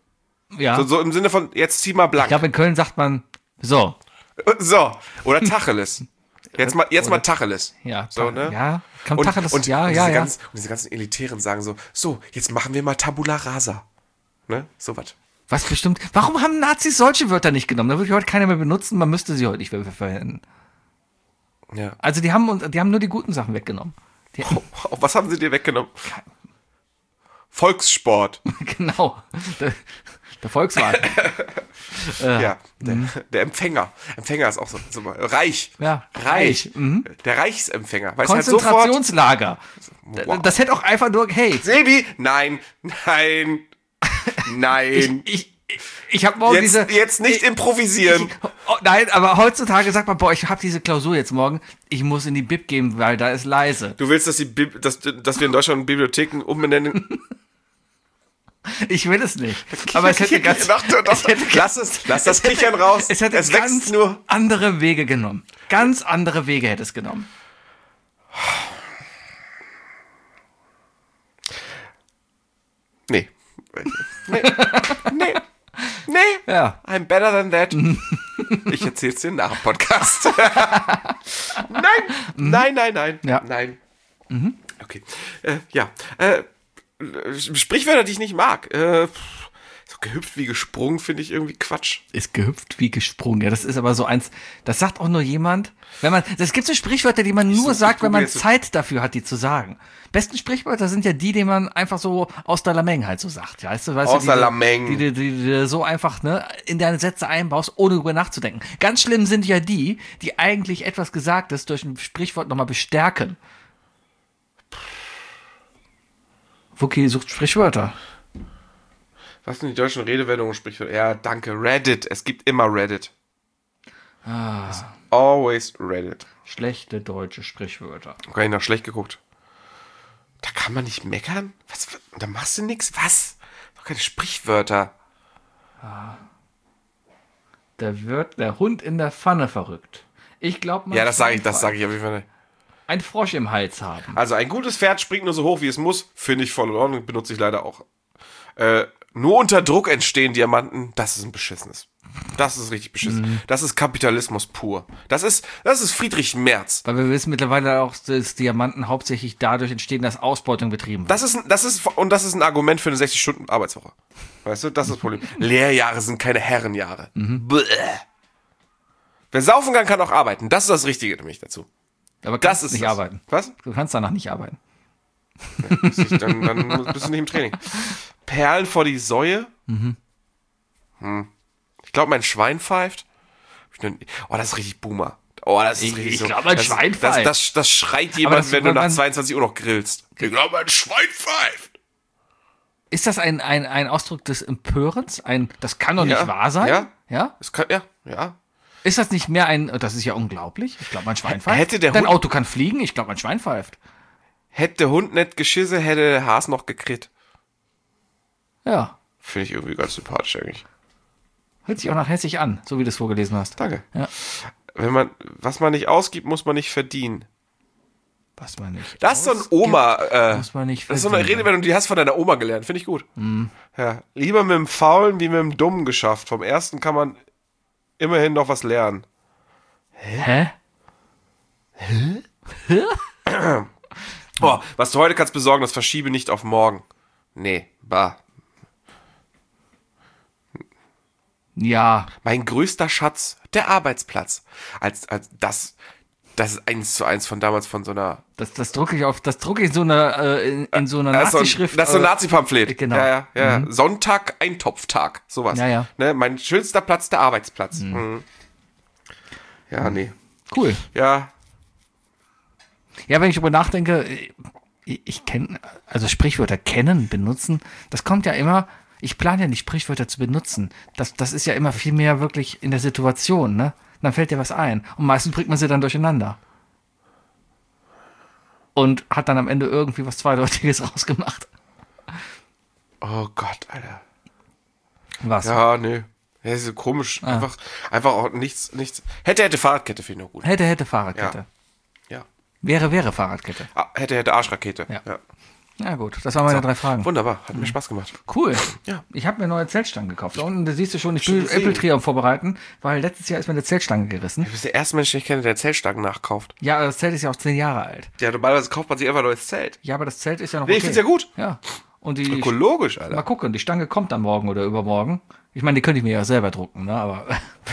Ja. So, so im Sinne von, jetzt zieh mal blank. Ich glaube, in Köln sagt man, so. So, oder Tacheles. Jetzt mal, jetzt mal Tacheles. Ja, so, ne? ja, kann Und, Tacheles, und, ja, und ja, diese ja. Ganzen, und diese ganzen Elitären sagen so, so, jetzt machen wir mal Tabula Rasa. Ne? So was. Was bestimmt, warum haben Nazis solche Wörter nicht genommen? Da würde ich heute keiner mehr benutzen, man müsste sie heute nicht mehr verwenden. Ja. Also die haben, uns- die haben nur die guten Sachen weggenommen. Die, Oh, was haben sie dir weggenommen? Volkssport. genau, der, der Volkswagen. Ja, der, der Empfänger. Empfänger ist auch so, so mal, reich. Ja, reich. reich, mhm. Der Reichsempfänger. Weißt du halt sofort, Konzentrationslager. Wow. Das hätte auch einfach nur, hey, Sebi, nein, nein, nein. ich, ich, ich habe morgen jetzt, diese... jetzt nicht improvisieren. Ich, oh, nein, aber heutzutage sagt man, boah, ich habe diese Klausur jetzt morgen, ich muss in die Bib gehen, weil da ist leise. Du willst, dass, die Bib dass, dass wir in Deutschland Bibliotheken umbenennen? Ich will es nicht. Aber es hätte ganz... Doch, doch, doch. es hätte, lass es, lass das Kichern raus. Es hätte es ganz wächst nur. andere Wege genommen. Ganz andere Wege hätte es genommen. Nee. Nee. Nee. Nee. Ja. I'm better than that. Ich erzähl's dir nach dem Podcast. Nein. Nein, nein, nein. Ja. Nein. Okay. Äh, ja. Äh, Sprichwörter, die ich nicht mag. Äh, so gehüpft wie gesprungen, finde ich irgendwie Quatsch. Ist gehüpft wie gesprungen. Ja, das ist aber so eins, das sagt auch nur jemand, wenn man, es gibt so Sprichwörter, die man nur such- sagt, ich wenn man google jetzt- Zeit dafür hat, die zu sagen. Besten Sprichwörter sind ja die, die man einfach so aus der Lameng halt so sagt. Weißt du, weißt Aus du, der die, Lameng. Die, die, die, die du so einfach, ne, in deine Sätze einbaust, ohne drüber nachzudenken. Ganz schlimm sind ja die, die eigentlich etwas Gesagtes durch ein Sprichwort nochmal bestärken. Wookie sucht Sprichwörter. Was sind die deutschen Redewendungen, Sprichwörter? Ja, danke. Reddit. Es gibt immer Reddit. Ah, Always Reddit. schlechte deutsche Sprichwörter. Okay, ich noch schlecht geguckt. Da kann man nicht meckern? Was? Da machst du nix? Was? Doch keine Sprichwörter. Da wird der Hund in der Pfanne verrückt. Ich glaube mal. Ja, das sage ich, das sage ich auf jeden Fall nicht. Ein Frosch im Hals haben. Also ein gutes Pferd springt nur so hoch, wie es muss. Finde ich voll in Ordnung, benutze ich leider auch. Äh, nur unter Druck entstehen Diamanten. Das ist ein beschissenes. Das ist richtig beschissen. Mhm. Das ist Kapitalismus pur. Das ist, das ist Friedrich Merz. Weil wir wissen mittlerweile auch, dass Diamanten hauptsächlich dadurch entstehen, dass Ausbeutung betrieben wird. Das ist, ein- das ist, und das ist ein Argument für eine sechzig Stunden Arbeitswoche. Weißt du, das ist das Problem. Lehrjahre sind keine Herrenjahre. Bäh. Wer saufen kann, kann auch arbeiten. Das ist das Richtige nämlich dazu. Aber Das kannst ist nicht das. arbeiten. Was? Du kannst danach nicht arbeiten. Dann, dann bist du nicht im Training. Perlen vor die Säue. Hm. Ich glaube, mein Schwein pfeift. Oh, das ist richtig Boomer. Oh, das ist Ich- richtig ich so. glaub, mein das, Schwein das, pfeift. das, das schreit jemand, das- wenn du nach man- zweiundzwanzig Uhr noch grillst. Ich glaube, mein Schwein pfeift. Ist das ein, ein, ein Ausdruck des Empörens? Ein, das kann doch Ja, nicht wahr sein? ja. Ja? Das kann, ja, ja. Ist das nicht mehr ein, das ist ja unglaublich. Ich glaube, mein Schwein pfeift. Hätte der Dein Hund- Auto kann fliegen. Ich glaube, mein Schwein pfeift. Hätte der Hund nicht geschisse, hätte der Haas noch gekriegt. Ja. Finde ich irgendwie ganz sympathisch eigentlich. Hört sich auch nach hässlich an, so wie du es vorgelesen hast. Danke. Ja. Wenn man, was man nicht ausgibt, muss man nicht verdienen. Was man nicht. Das ist so ein ausgibt, Oma, äh, muss man nicht das ist so eine verdienen. Redewendung, die hast du von deiner Oma gelernt, finde ich gut. Mhm. Ja, lieber mit dem Faulen wie mit dem Dummen geschafft. Vom ersten kann man immerhin noch was lernen. Hä? Oh, was du heute kannst besorgen, das verschiebe nicht auf morgen. Nee, bah. Ja. Mein größter Schatz, der Arbeitsplatz. Als, als das, das ist eins zu eins von damals von so einer. Das, das drucke ich auf, das drucke ich in so einer, äh, in, in so einer Das ist so ein- Nazi-Schrift. Das ist so ein äh, Nazi-Pamphlet. genau. Ja, ja, ja. Sonntag, Eintopftag. Sowas. Ja, ja. Ne, mein schönster Platz, der Arbeitsplatz. Mhm. Ja, nee. Cool. Ja, Ja, wenn ich darüber nachdenke, ich, ich kenne, also Sprichwörter kennen, benutzen, das kommt ja immer, ich plane ja nicht Sprichwörter zu benutzen. Das, das ist ja immer viel mehr wirklich in der Situation, ne? Dann fällt dir was ein. Und meistens bringt man sie dann durcheinander. Und hat dann am Ende irgendwie was Zweideutiges rausgemacht. oh Gott, Alter. Was? Ja, nee. Ja, ist so komisch. Ah. Einfach, einfach auch nichts, nichts. Hätte, hätte Fahrradkette finde ich noch gut. Hätte, hätte Fahrradkette. Ja. Wäre, wäre Fahrradkette. Ah, hätte, hätte Arschrakete. Ja. Ja. Ja gut, das waren meine So. drei Fragen. Wunderbar, hat mir Spaß gemacht. Cool. Ja. Ich habe mir neue Zeltstangen gekauft. Da unten, da siehst du schon, ich Schon bin gesehen. Apple Tree am Vorbereiten, weil letztes Jahr ist mir eine Zeltstange gerissen. Du bist der erste Mensch, den ich kenne, der Zeltstangen nachkauft. Ja, das Zelt ist ja auch zehn Jahre alt. Ja, normalerweise kauft man sich einfach ein neues Zelt. Ja, aber das Zelt ist ja noch Nee, okay. ich find's ja gut. Ja. Und die, Ökologisch, mal Alter. gucken, die Stange kommt dann morgen oder übermorgen. Ich meine, die könnte ich mir ja selber drucken, ne? Aber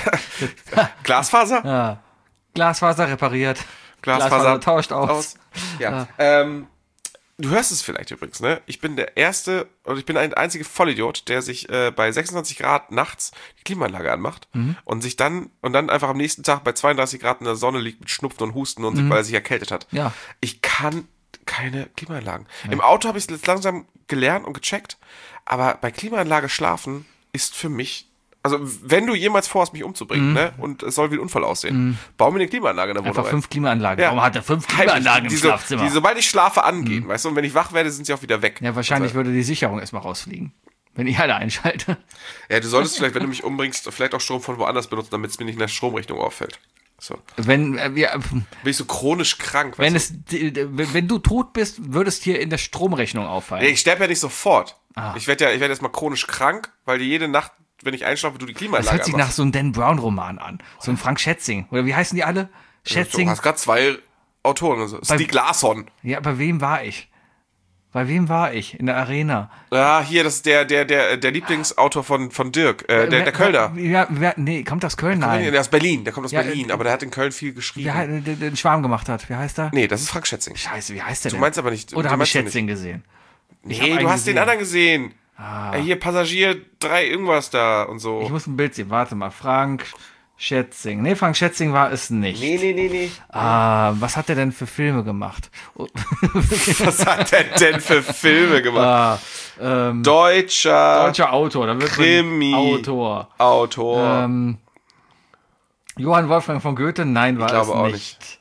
Glasfaser? ja. Glasfaser repariert. Glasfaser, tauscht aus. Ja. Ähm, du hörst es vielleicht übrigens, ne? Ich bin der erste, oder ich bin ein einziger Vollidiot, der sich äh, bei sechsundzwanzig Grad nachts die Klimaanlage anmacht Mhm. und sich dann und dann einfach am nächsten Tag bei zweiunddreißig Grad in der Sonne liegt mit Schnupfen und Husten und sich, weil er sich erkältet hat. Mhm. Ja. Ich kann keine Klimaanlagen. Im Auto habe ich es jetzt langsam gelernt und gecheckt, aber bei Klimaanlage schlafen ist für mich, also wenn du jemals vorhast, mich umzubringen, Mhm. ne, und es soll wie ein Unfall aussehen, bau mir eine Klimaanlage in der Wohnung Einfach rein. fünf Klimaanlagen. Ja. Warum hat er fünf Heimlich. Klimaanlagen im die so, Schlafzimmer? Die, sobald ich schlafe, angehen, weißt du, und wenn ich wach werde, sind sie auch wieder weg. Ja, wahrscheinlich würde die Sicherung erstmal rausfliegen, wenn ich alle einschalte. Ja, du solltest vielleicht, wenn du mich umbringst, vielleicht auch Strom von woanders benutzen, damit es mir nicht in der Stromrechnung auffällt. So. Wenn äh, wir, Bin ich so chronisch krank, wenn weißt es, wenn wenn du tot bist, würdest hier in der Stromrechnung auffallen. du? Nee, ich sterbe ja nicht sofort. Ah. Ich werde ja, ich werde erstmal chronisch krank, weil jede Nacht, wenn ich einschlafe, du die Das Klimaanlage hört sich nach so einem Dan Brown Roman an, so ein Frank Schätzing oder wie heißen die alle? Schätzing. Du hast gerade zwei Autoren. Also. Stieg Larsson. Ja, bei wem war ich? Bei wem war ich? In der Arena. Ja, hier, das ist der, der, der, der Lieblingsautor von, von Dirk, äh, der, der Kölner. Ja, wer, nee, kommt aus Köln? Nein. Der ist Berlin, der kommt aus Ja, Berlin, äh, aber der hat in Köln viel geschrieben. Wer den, den Schwarm gemacht hat. Wie heißt er? Nee, das ist Frank Schätzing. Scheiße, wie heißt der Du denn? meinst aber nicht. Oder du habe ich meinst doch Schätzing gesehen? nicht. hab Nee, du einen hast den gesehen. anderen gesehen. Ah. Hier, Passagier drei irgendwas da und so. Ich muss ein Bild sehen. Warte mal. Frank Schätzing. Nee, Frank Schätzing war es nicht. Nee, nee, nee, nee. Ah, was hat er denn für Filme gemacht? Oh, Was hat der denn für Filme gemacht? ah, ähm, Deutscher, deutscher Autor. Da wird Krimi. man Autor. Autor. Ähm, Johann Wolfgang von Goethe? Nein, war Ich glaube es auch nicht.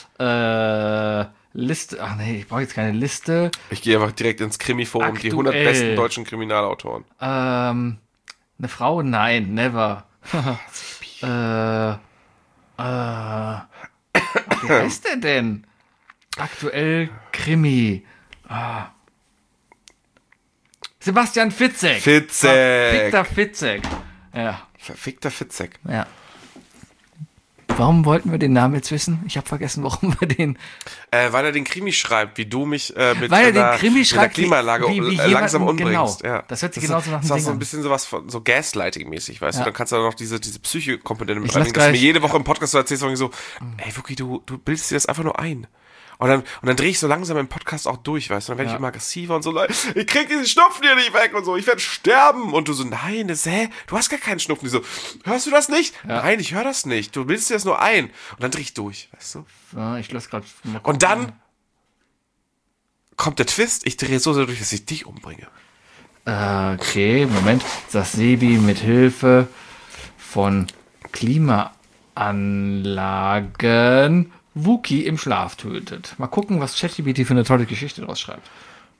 Äh, Liste. Ach nee, ich brauche jetzt keine Liste. Ich gehe einfach direkt ins Krimi-Forum, die hundert Aktuell. besten deutschen Kriminalautoren. Ähm, eine Frau? Nein, never. äh, äh, wie heißt der denn? Aktuell Krimi. Ah. Sebastian Fitzek. Fitzek. Victor Fitzek. Ja, Verfickter Fitzek. ja. Warum wollten wir den Namen jetzt wissen? Ich habe vergessen, warum wir den. Äh, weil er den Krimi schreibt, wie du mich äh, mit, Weil er den einer, Krimi mit schreibt, einer Klimaanlage wie- wie äh, langsam jemanden- umbringst. genau. Ja. Das hört sich ist- genauso nach Das einem ist auch so Ding ein an. bisschen sowas von so Gaslighting-mäßig, weißt Ja. du? Dann kannst du auch noch diese, diese Psychokomponente mit Ich lass reinnehmen, dass du mir gleich- jede Woche im Podcast so erzählst, so, ey, Wookie, du, du bildest dir das einfach nur ein. Und dann, und dann drehe ich so langsam im Podcast auch durch, weißt du? Dann werde Ja. ich immer aggressiver und so, Leute, ich krieg diesen Schnupfen hier nicht weg und so, ich werde sterben. Und du so, nein, das, hä? Du hast gar keinen Schnupfen. Die so, hörst du das nicht? Ja. Nein, ich höre das nicht. Du bildest dir das nur ein. Und dann drehe ich durch, weißt du? Ja, ich lass gerade. Und dann kommt der Twist, ich drehe so sehr durch, dass ich dich umbringe. Äh, okay, Moment. Dass Sebi mit Hilfe von Klimaanlagen Wookie im Schlaf tötet. Mal gucken, was ChatGPT für eine tolle Geschichte draus schreibt.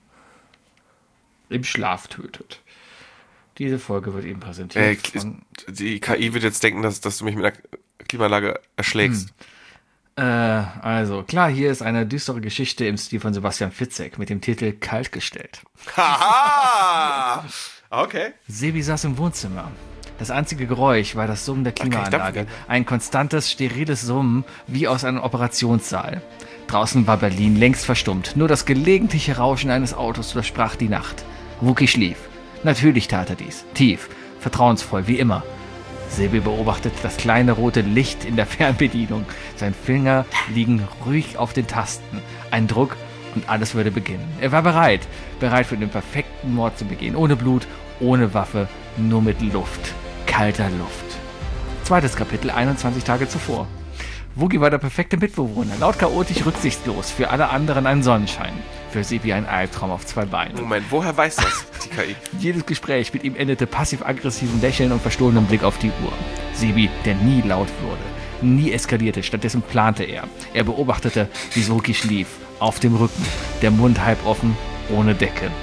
Im Schlaf tötet. Diese Folge wird Ihnen präsentiert Äh, von... die K I wird jetzt denken, dass, dass du mich mit einer Klimaanlage erschlägst. Äh, also, klar, hier ist eine düstere Geschichte im Stil von Sebastian Fitzek mit dem Titel Kaltgestellt. Haha! Okay. Sebi saß im Wohnzimmer. Das einzige Geräusch war das Summen der Klimaanlage. dampfe Ein konstantes, steriles Summen wie aus einem Operationssaal. Draußen war Berlin längst verstummt. Nur das gelegentliche Rauschen eines Autos durchbrach die Nacht. Wookie schlief. Natürlich tat er dies. Tief, vertrauensvoll, wie immer. Sebi beobachtet das kleine rote Licht in der Fernbedienung. Sein Finger liegen ruhig auf den Tasten. Ein Druck und alles würde beginnen. Er war bereit. Bereit für den perfekten Mord zu begehen. Ohne Blut, ohne Waffe, nur mit Luft. Kalter Luft. Zweites Kapitel, einundzwanzig Tage zuvor. Wookie war der perfekte Mitbewohner. Laut chaotisch rücksichtslos. Für alle anderen ein Sonnenschein. Für Sebi ein Albtraum auf zwei Beinen. Moment, woher weiß das die K I? Jedes Gespräch mit ihm endete passiv-aggressiven Lächeln und verstohlenem Blick auf die Uhr. Sebi, der nie laut wurde, nie eskalierte, stattdessen plante er. Er beobachtete, wie Wookie schlief, auf dem Rücken, der Mund halb offen, ohne Decke.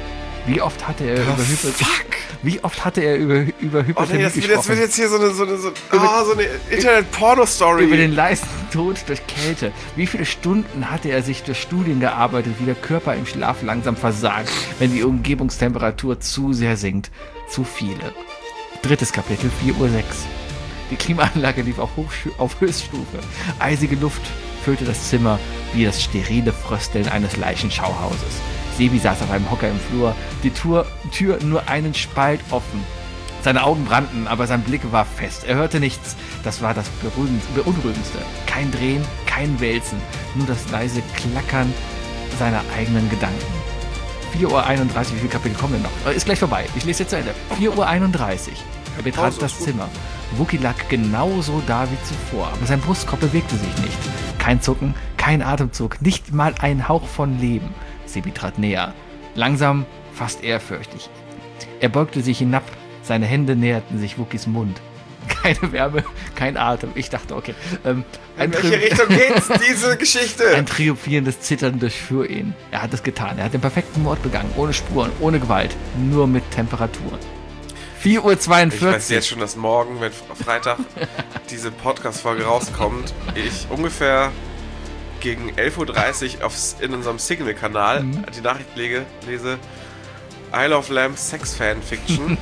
Wie oft hatte er über Hyper... Wie oft hatte er über, über Hypothermie Oh nee, das, gesprochen? das wird jetzt hier so eine, so eine, so, oh, so eine Internet-Porno-Story. Über den leisen Tod durch Kälte. Wie viele Stunden hatte er sich durch Studien gearbeitet, wie der Körper im Schlaf langsam versagt, wenn die Umgebungstemperatur zu sehr sinkt? Zu viele. Drittes Kapitel, vier Uhr sechs. Die Klimaanlage lief auf, Hochstu- auf Höchststufe. Eisige Luft füllte das Zimmer wie das sterile Frösteln eines Leichenschauhauses. Sebi saß auf einem Hocker im Flur, die Tür, Tür nur einen Spalt offen. Seine Augen brannten, aber sein Blick war fest. Er hörte nichts. Das war das Beruhigend- Beunruhigendste. Kein Drehen, kein Wälzen, nur das leise Klackern seiner eigenen Gedanken. vier Uhr einunddreißig, wie viele Kapitel kommen denn noch? Ist gleich vorbei. Ich lese jetzt zu Ende. vier Uhr einunddreißig. Er betrat Pause, das ist gut. Zimmer. Wookie lag genauso da wie zuvor, aber sein Brustkorb bewegte sich nicht. Kein Zucken, kein Atemzug, nicht mal ein Hauch von Leben. Sebi trat näher. Langsam, fast ehrfürchtig. Er beugte sich hinab. Seine Hände näherten sich Wookies Mund. Keine Wärme, kein Atem. Ich dachte, okay. Ähm, In welche Richtung geht's, diese Geschichte? Ein triumphierendes Zittern durchfuhr ihn. Er hat es getan. Er hat den perfekten Mord begangen. Ohne Spuren, ohne Gewalt. Nur mit Temperatur. vier Uhr zweiundvierzig. Ich weiß jetzt schon, dass morgen, wenn Freitag diese Podcast-Folge rauskommt, ich ungefähr gegen elf Uhr dreißig aufs, in unserem Signal-Kanal mhm. die Nachricht lege, lese Isle of Lamb Sex Fanfiction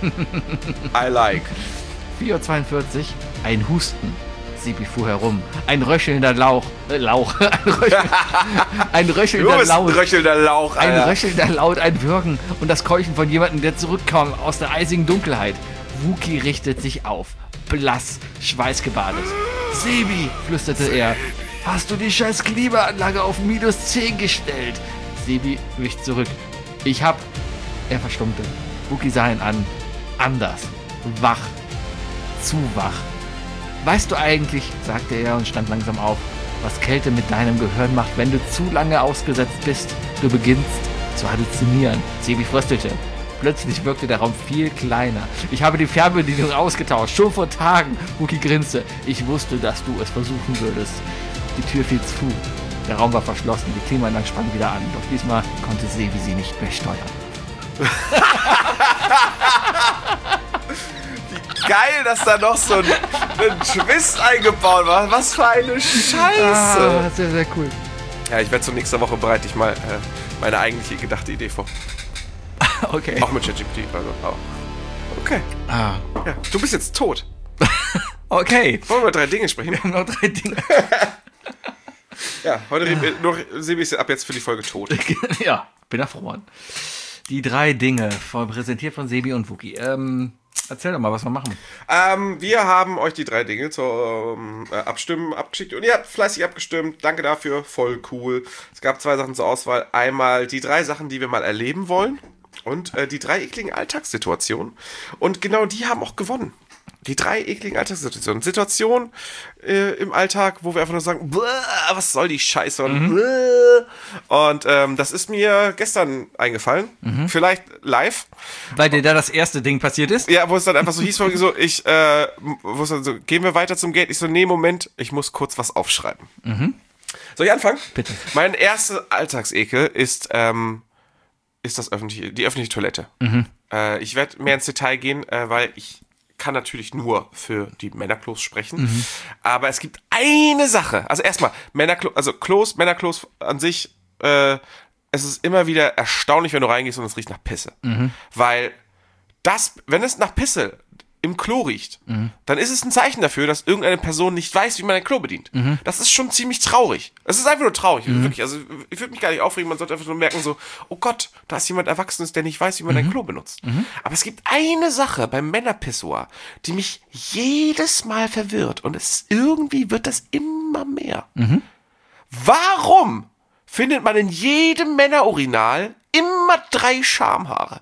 I like. vier Uhr zweiundvierzig. Ein Husten. Sebi fuhr herum. Ein röchelnder Lauch. Äh, Lauch. Ein, Röchel, ein röchelnder Du bist Laut. ein röchelnder Lauch, Ein Alter. röchelnder Laut, ein Würgen und das Keuchen von jemandem, der zurückkam aus der eisigen Dunkelheit. Wookie richtet sich auf. Blass, schweißgebadet. Sebi, flüsterte er. Hast du die scheiß Klimaanlage auf minus zehn gestellt? Sebi wich zurück. Ich hab... Er verstummte. Wookie sah ihn an. Anders. Wach. Zu wach. Weißt du eigentlich, sagte er und stand langsam auf, was Kälte mit deinem Gehirn macht, wenn du zu lange ausgesetzt bist? Du beginnst zu halluzinieren. Sebi fröstelte. Plötzlich wirkte der Raum viel kleiner. Ich habe die Fernbedienung ausgetauscht, schon vor Tagen. Wookie grinste. Ich wusste, dass du es versuchen würdest. Die Tür fiel zu. Der Raum war verschlossen. Die Klimaanlage sprang wieder an. Doch diesmal konnte Sebi sie nicht mehr steuern. Wie geil, dass da noch so ein, ein Twist eingebaut war. Was für eine Scheiße. Ah, sehr, sehr cool. Ja, ich werde zur nächsten Woche bereite ich mal äh, meine eigentliche gedachte Idee vor. Okay. Auch mit ChatGPT. Also, auch. Okay. Ah. Ja, du bist jetzt tot. Okay. Wollen wir über drei Dinge sprechen? Wir haben noch drei Dinge. Ja, heute reden wir noch, Sebi ist ab jetzt für die Folge tot. Ja, bin erfroren. Die drei Dinge, von, präsentiert von Sebi und Wookie. Ähm, erzähl doch mal, was wir machen. Ähm, wir haben euch die drei Dinge zum äh, Abstimmen abgeschickt und ihr habt fleißig abgestimmt. Danke dafür, voll cool. Es gab zwei Sachen zur Auswahl. Einmal die drei Sachen, die wir mal erleben wollen und äh, die drei ekligen Alltagssituationen. Und genau die haben auch gewonnen. Die drei ekligen Alltagssituationen. Situationen äh, im Alltag, wo wir einfach nur sagen, was soll die Scheiße? Und, mhm. und ähm, das ist mir gestern eingefallen. Mhm. Vielleicht live. Weil dir da das erste Ding passiert ist? Ja, wo es dann einfach so hieß, so, ich, äh, wo es dann so, gehen wir weiter zum Gate? Ich so, nee, Moment, ich muss kurz was aufschreiben. Mhm. Soll ich anfangen? Bitte. Mein erster Alltagsekel ist, ähm, ist das öffentliche, die öffentliche Toilette. Mhm. Äh, ich werde mehr ins Detail gehen, äh, weil ich kann natürlich nur für die Männerklos sprechen, mhm. aber es gibt eine Sache, also erstmal, Männerklos, also Klos, Männerklos an sich, äh, es ist immer wieder erstaunlich, wenn du reingehst und es riecht nach Pisse, mhm. weil das, wenn es nach Pisse im Klo riecht, mhm. dann ist es ein Zeichen dafür, dass irgendeine Person nicht weiß, wie man ein Klo bedient. Mhm. Das ist schon ziemlich traurig. Es ist einfach nur traurig, mhm. wirklich. Also ich würde mich gar nicht aufregen, man sollte einfach nur merken so, oh Gott, da ist jemand Erwachsenes, der nicht weiß, wie man mhm. ein Klo benutzt. Mhm. Aber es gibt eine Sache beim Männerpissoir, die mich jedes Mal verwirrt und es irgendwie wird das immer mehr. Mhm. Warum findet man in jedem Männerurinal immer drei Schamhaare?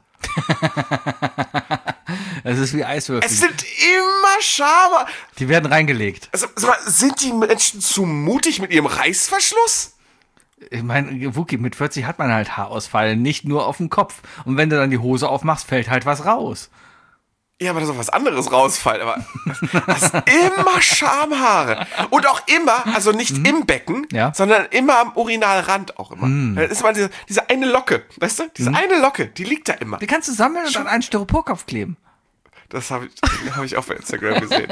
Das ist wie Eiswürfel. Es sind immer Schamhaare. Die werden reingelegt. Also, sag mal, sind die Menschen zu mutig mit ihrem Reißverschluss? Ich meine, Wookie, mit vierzig hat man halt Haarausfall, nicht nur auf dem Kopf. Und wenn du dann die Hose aufmachst, fällt halt was raus. Ja, aber da soll was anderes rausfallen. Aber das ist immer Schamhaare. Und auch immer, also nicht mhm. im Becken, ja. sondern immer am Urinalrand auch immer. Mhm. Da ist immer diese, diese eine Locke, weißt du? Diese mhm. eine Locke, die liegt da immer. Die kannst du sammeln und an einen Styroporkopf kleben. Das habe ich, hab ich auch bei Instagram gesehen.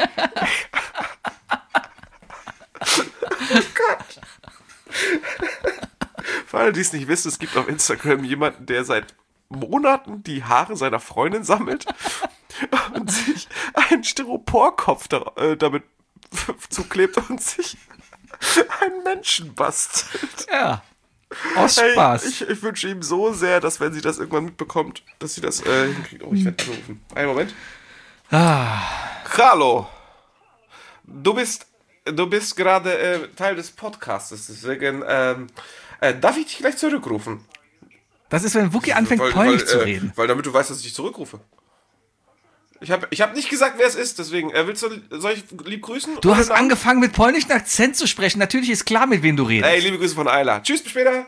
Oh Gott. Für alle, die es nicht wissen, es gibt auf Instagram jemanden, der seit Monaten die Haare seiner Freundin sammelt und sich einen Styroporkopf da, äh, damit zuklebt und sich einen Menschen bastelt. Ja. Aus Spaß. Hey, ich, ich wünsche ihm so sehr, dass wenn sie das irgendwann mitbekommt, dass sie das äh, hinkriegt. Oh, ich werde anrufen. Einen Moment. Ah. Hallo. Du bist, du bist gerade äh, Teil des Podcasts, deswegen ähm, äh, darf ich dich gleich zurückrufen? Das ist, wenn Wookie anfängt, weil, polnisch weil, zu äh, reden. Weil damit du weißt, dass ich dich zurückrufe. Ich habe ich hab nicht gesagt, wer es ist, deswegen, äh, willst du, soll ich lieb grüßen? Du hast angefangen, mit polnischen Akzent zu sprechen. Natürlich ist klar, mit wem du redest. Ey, liebe Grüße von Ayla. Tschüss, bis später.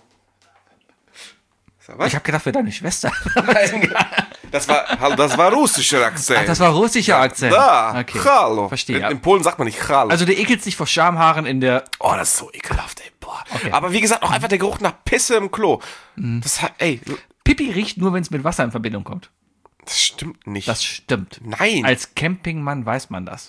So, ich habe gedacht, wir deine Schwester. Das war, das war russischer Akzent. Ach, das war russischer Akzent. Da, okay. Hallo. Verstehe. In, in Polen sagt man nicht Hallo. Also du ekelst dich vor Schamhaaren in der... Oh, das ist so ekelhaft, ey. Boah. Okay. Aber wie gesagt, auch einfach der Geruch nach Pisse im Klo. Mhm. Das hat, ey... Pipi riecht nur, wenn es mit Wasser in Verbindung kommt. Das stimmt nicht. Das stimmt. Nein. Als Campingmann weiß man das.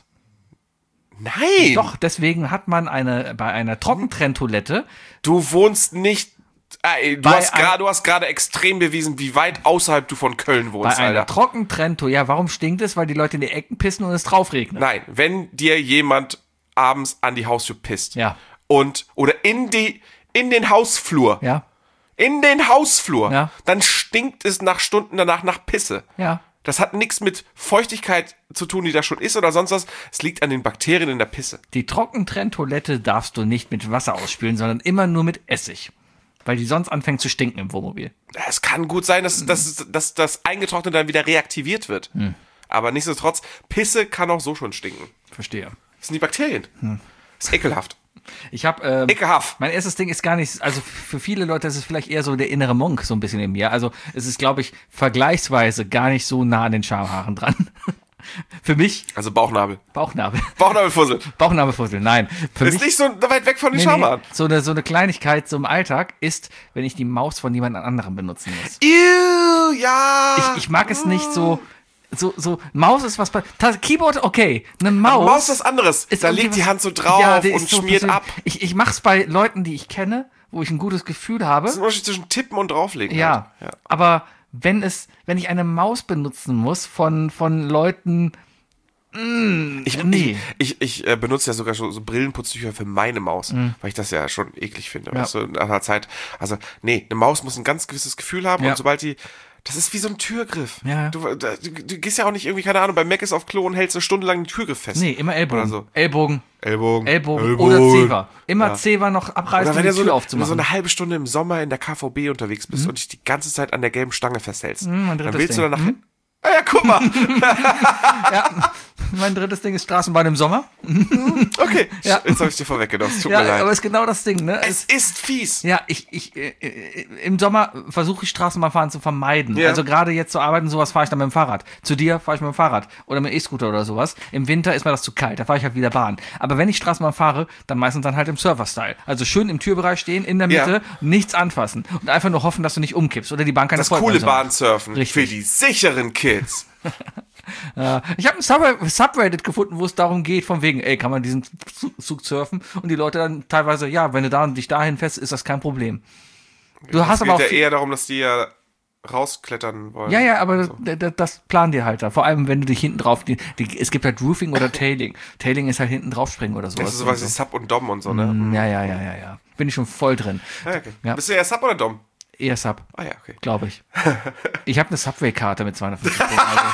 Nein. Doch, deswegen hat man eine bei einer Trockentrenntoilette... Du wohnst nicht... Ey, du, hast grad, du hast gerade extrem bewiesen, wie weit außerhalb du von Köln wohnst, Bei einer Alter. Trockentrenntoilette, ja, warum stinkt es? Weil die Leute in die Ecken pissen und es drauf regnet. Nein, wenn dir jemand abends an die Haustür pisst. Ja. Und, oder in die, in den Hausflur. Ja. In den Hausflur. Ja. Dann stinkt es nach Stunden danach nach Pisse. Ja. Das hat nichts mit Feuchtigkeit zu tun, die da schon ist oder sonst was. Es liegt an den Bakterien in der Pisse. Die Trockentrenntoilette darfst du nicht mit Wasser ausspülen, sondern immer nur mit Essig. Weil die sonst anfängt zu stinken im Wohnmobil. Es kann gut sein, dass, dass, dass das Eingetrocknete dann wieder reaktiviert wird. Hm. Aber nichtsdestotrotz, Pisse kann auch so schon stinken. Verstehe. Das sind die Bakterien. Hm. Das ist ekelhaft. Ich habe ähm, Ekelhaft. Mein erstes Ding ist gar nicht, also für viele Leute ist es vielleicht eher so der innere Monk so ein bisschen in mir. Also es ist, glaube ich, vergleichsweise gar nicht so nah an den Schamhaaren dran. Für mich. Also Bauchnabel. Bauchnabel. Bauchnabelfussel. Bauchnabelfussel, nein. Für ist mich, nicht so weit weg von den nee, Schamhaaren. Nee, so, eine, so eine Kleinigkeit so im Alltag ist, wenn ich die Maus von jemand anderem benutzen muss. Ew, ja. Ich, ich mag es nicht so. So, so, Maus ist was bei. Keyboard, okay. Eine Maus. Eine Maus ist was anderes. Ist da liegt die Hand so drauf ja, und so schmiert ab. Ich, ich mach's bei Leuten, die ich kenne, wo ich ein gutes Gefühl habe. Das ist ein Unterschied zwischen tippen und drauflegen. Ja, halt. ja. Aber wenn es, wenn ich eine Maus benutzen muss von, von Leuten. Mm, ich, nee. ich, ich, ich äh, benutze ja sogar so, so Brillenputztücher für meine Maus, mm. weil ich das ja schon eklig finde. Ja. Weißt du, nach einer Zeit. Also, nee, eine Maus muss ein ganz gewisses Gefühl haben ja. und sobald die. Das ist wie so ein Türgriff. Ja. Du, du, du gehst ja auch nicht irgendwie, keine Ahnung, bei Mac ist auf Klo und hältst eine Stunde lang den Türgriff fest. Nee, immer Ellbogen. Oder so. Ellbogen. Ellbogen. Ellbogen. Ellbogen. Oder Zewa. Immer ja. Zewa noch abreißen, oder wenn um die du so, Tür eine, aufzumachen. wenn du so eine halbe Stunde im Sommer in der K V B unterwegs bist mhm. und dich die ganze Zeit an der gelben Stange festhältst, mhm, dann willst Ding. du danach... Mhm. Ah ja, guck mal. Ja, mein drittes Ding ist Straßenbahn im Sommer. Okay, ja. Jetzt habe ich dir vorweggenommen, es tut ja, mir leid. aber es ist genau das Ding, ne? Es ist fies. Ja, ich, ich, äh, im Sommer versuche ich Straßenbahnfahren zu vermeiden. Ja. Also gerade jetzt zu arbeiten, sowas fahre ich dann mit dem Fahrrad. Zu dir fahre ich mit dem Fahrrad oder mit dem E-Scooter oder sowas. Im Winter ist mir das zu kalt, da fahre ich halt wieder Bahn. Aber wenn ich Straßenbahn fahre, dann meistens dann halt im Surfer-Style. Also schön im Türbereich stehen, in der Mitte, ja. nichts anfassen und einfach nur hoffen, dass du nicht umkippst oder die Bahn keine Das coole Bahnsurfen Richtig. für die sicheren Kids. Ja, ich habe ein Sub- Subreddit gefunden, wo es darum geht, von wegen, ey, kann man diesen Zug surfen? Und die Leute dann teilweise, ja, wenn du da dich dahin fest, ist das kein Problem. Du das hast geht aber auch ja viel- eher darum, dass die ja rausklettern wollen. Ja, ja, aber so. das, das, das planen die halt da. Vor allem, wenn du dich hinten drauf, die, die, es gibt halt Roofing oder Tailing. Tailing ist halt hinten drauf springen oder sowas. Das ist sowas wie Sub und Dom und so, ne? Mm, Ja, ja, ja, ja, ja. Bin ich schon voll drin. Ja, okay. Ja. Bist du eher Sub oder Dom? Eher Sub, Ah ja, okay. glaube ich. Ich habe eine Subway-Karte mit zweihundertfünfzig Punkten. Also.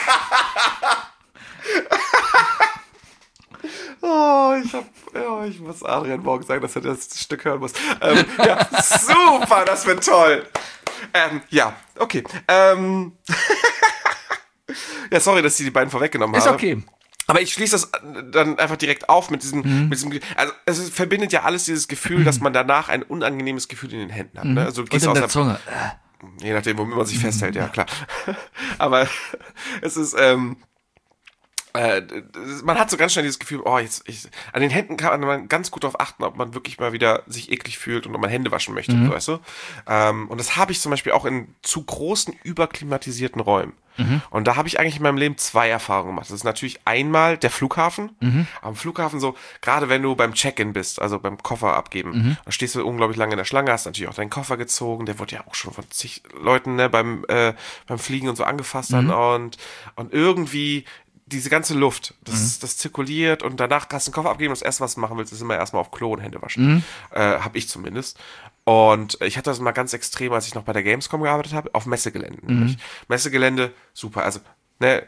Oh, ich hab, ja, ich muss Adrian morgen sagen, dass er das Stück hören muss. Ähm, ja, super, das wird toll. Ähm, ja, okay. Ähm, ja, sorry, dass ich die beiden vorweggenommen Ist habe. okay. Aber ich schließe das dann einfach direkt auf mit diesem, Mhm. mit diesem, also es verbindet ja alles dieses Gefühl, dass man danach ein unangenehmes Gefühl in den Händen hat. Ne? Also du Und gehst in aus der der, Zunge. Je nachdem, womit man sich festhält, ja, klar. Aber es ist, ähm, äh, man hat so ganz schnell dieses Gefühl, oh, jetzt, ich, an den Händen kann man ganz gut darauf achten, ob man wirklich mal wieder sich eklig fühlt und ob man Hände waschen möchte, mhm. weißt du? Ähm, und das habe ich zum Beispiel auch in zu großen, überklimatisierten Räumen. Mhm. Und da habe ich eigentlich in meinem Leben zwei Erfahrungen gemacht. Das ist natürlich einmal der Flughafen. Mhm. Am Flughafen so, gerade wenn du beim Check-in bist, also beim Koffer abgeben, mhm. da stehst du unglaublich lange in der Schlange, hast natürlich auch deinen Koffer gezogen, der wurde ja auch schon von zig Leuten ne, beim, äh, beim Fliegen und so angefasst mhm. dann und, und irgendwie diese ganze Luft, das, mhm. das zirkuliert und danach kannst du den Koffer abgeben und das erste, was du machen willst, ist immer erstmal auf Klo und Hände waschen. Mhm. Äh, hab ich zumindest. Und ich hatte das mal ganz extrem, als ich noch bei der Gamescom gearbeitet habe, auf Messegelände. Mhm. Messegelände, super. Also, ne,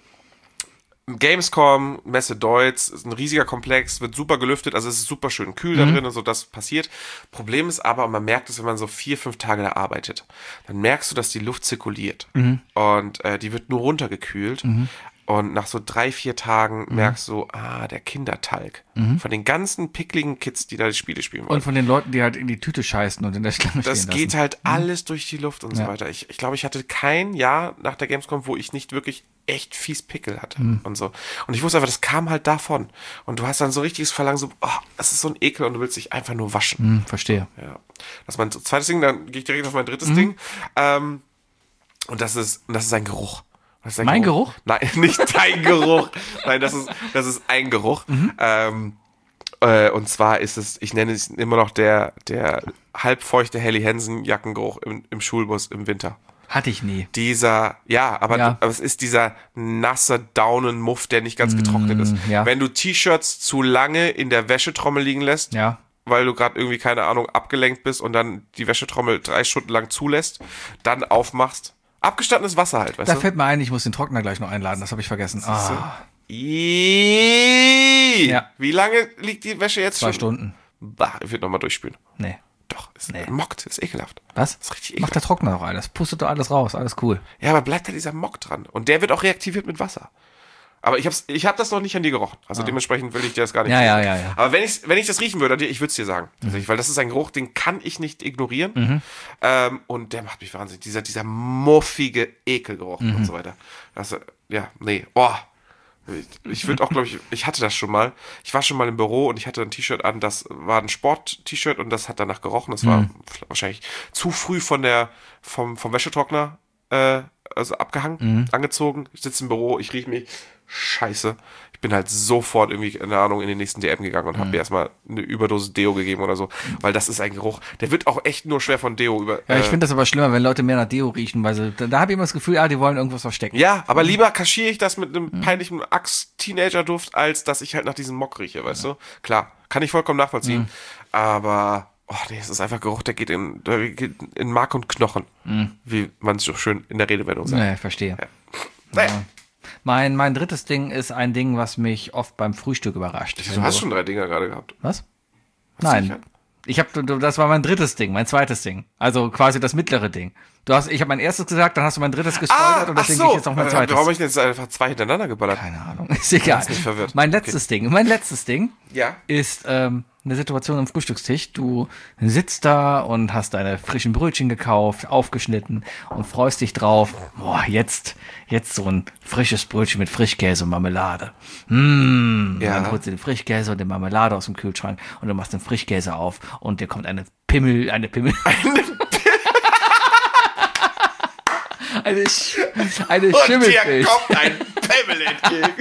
Gamescom, Messe Deutz, ist ein riesiger Komplex, wird super gelüftet, also es ist super schön kühl mhm. da drin und so, das passiert. Problem ist aber, und man merkt es, wenn man so vier, fünf Tage da arbeitet, dann merkst du, dass die Luft zirkuliert. Mhm. Und äh, die wird nur runtergekühlt. Mhm. Und nach so drei, vier Tagen mhm. merkst du, ah, der Kindertalg. Mhm. Von den ganzen pickligen Kids, die da die Spiele spielen wollen. Und von den Leuten, die halt in die Tüte scheißen und in der Schlange stehen lassen. Das geht halt mhm. alles durch die Luft und ja. so weiter. Ich, ich glaube, ich hatte kein Jahr nach der Gamescom, wo ich nicht wirklich echt fies Pickel hatte mhm. und so. Und ich wusste einfach, das kam halt davon. Und du hast dann so richtiges Verlangen, so, oh, das ist so ein Ekel und du willst dich einfach nur waschen. Mhm, verstehe. Ja. Das ist mein zweites Ding, dann gehe ich direkt auf mein drittes mhm. Ding. Ähm, und das ist, und das ist ein Geruch. Mein Geruch? Geruch? Nein, nicht dein Geruch. Nein, das ist, das ist ein Geruch. Mhm. Ähm, äh, und zwar ist es, ich nenne es immer noch der, der halbfeuchte Helly Hansen Jackengeruch im, im Schulbus im Winter. Hatte ich nie. Dieser, ja, aber, ja. Du, aber es ist dieser nasse Daunenmuff, der nicht ganz getrocknet ist. Ja. Wenn du T-Shirts zu lange in der Wäschetrommel liegen lässt, ja. weil du gerade irgendwie, keine Ahnung, abgelenkt bist und dann die Wäschetrommel drei Stunden lang zulässt, dann aufmachst, abgestandenes Wasser halt, weißt da du? Da fällt mir ein, ich muss den Trockner gleich noch einladen, das habe ich vergessen. Ah. Ja. Wie lange liegt die Wäsche jetzt Zwei schon? Zwei Stunden. Bah, ich will nochmal durchspülen. Nee. Doch, es nee. mockt, ist ekelhaft. Was? Das ist richtig ekelhaft. Macht der Trockner auch alles, pustet doch alles raus, alles cool. Ja, aber bleibt da dieser Mock dran. Und der wird auch reaktiviert mit Wasser. Aber ich hab's, ich hab das noch nicht an dir gerochen. Also ah. dementsprechend will ich dir das gar nicht ja, sagen. Ja, ja, ja. Aber wenn ich, wenn ich das riechen würde, ich würde es dir sagen. Mhm. Weil das ist ein Geruch, den kann ich nicht ignorieren. Mhm. Ähm, und der macht mich wahnsinnig. Dieser, dieser muffige Ekelgeruch mhm. und so weiter. Das, ja, nee. Oh. Ich, ich würde auch, glaube ich, ich hatte das schon mal. Ich war schon mal im Büro und ich hatte ein T-Shirt an, das war ein Sport-T-Shirt und das hat danach gerochen. Das war mhm. wahrscheinlich zu früh von der, vom, vom Wäschetrockner äh, also abgehangen, mhm. angezogen. Ich sitze im Büro, ich rieche mich scheiße. Ich bin halt sofort irgendwie, keine Ahnung, in den nächsten D M gegangen und mhm. habe mir erstmal eine Überdose Deo gegeben oder so, weil das ist ein Geruch, der wird auch echt nur schwer von Deo über... Ja, ich äh, finde das aber schlimmer, wenn Leute mehr nach Deo riechen, weil sie, da, da habe ich immer das Gefühl, ah, die wollen irgendwas verstecken. Ja, aber lieber kaschiere ich das mit einem mhm. peinlichen Axt-Teenager-Duft, als dass ich halt nach diesem Mock rieche, weißt ja. du? Klar, kann ich vollkommen nachvollziehen, mhm. aber... Oh nee, es ist einfach Geruch, der geht in, der geht in Mark und Knochen, mhm. wie man es so schön in der Redewendung sagt. Ja, verstehe. Ja. Naja. Ja. Mein, mein drittes Ding ist ein Ding, was mich oft beim Frühstück überrascht. Du hast schon drei Dinger gerade gehabt. Was? Nein. Ich habe, das war mein drittes Ding, mein zweites Ding. Also quasi das mittlere Ding. Du hast, ich habe mein erstes gesagt, dann hast du mein drittes gespoilert ah, und deswegen so. gehe ich jetzt noch mein zweites. Warum habe ich denn jetzt einfach zwei hintereinander geballert? Keine Ahnung, ist egal. Ich bin nicht verwirrt. Mein letztes okay. Ding, mein letztes Ding ja. ist ähm, eine Situation am Frühstückstisch. Du sitzt da und hast deine frischen Brötchen gekauft, aufgeschnitten und freust dich drauf. Boah, jetzt, jetzt so ein frisches Brötchen mit Frischkäse und Marmelade. Mmh. Ja. Dann holst du den Frischkäse und die Marmelade aus dem Kühlschrank und du machst den Frischkäse auf und dir kommt eine Pimmel, eine Pimmel. Eine, Sch eine und Schimmelfisch. dir kommt ein Pimmel entgegen.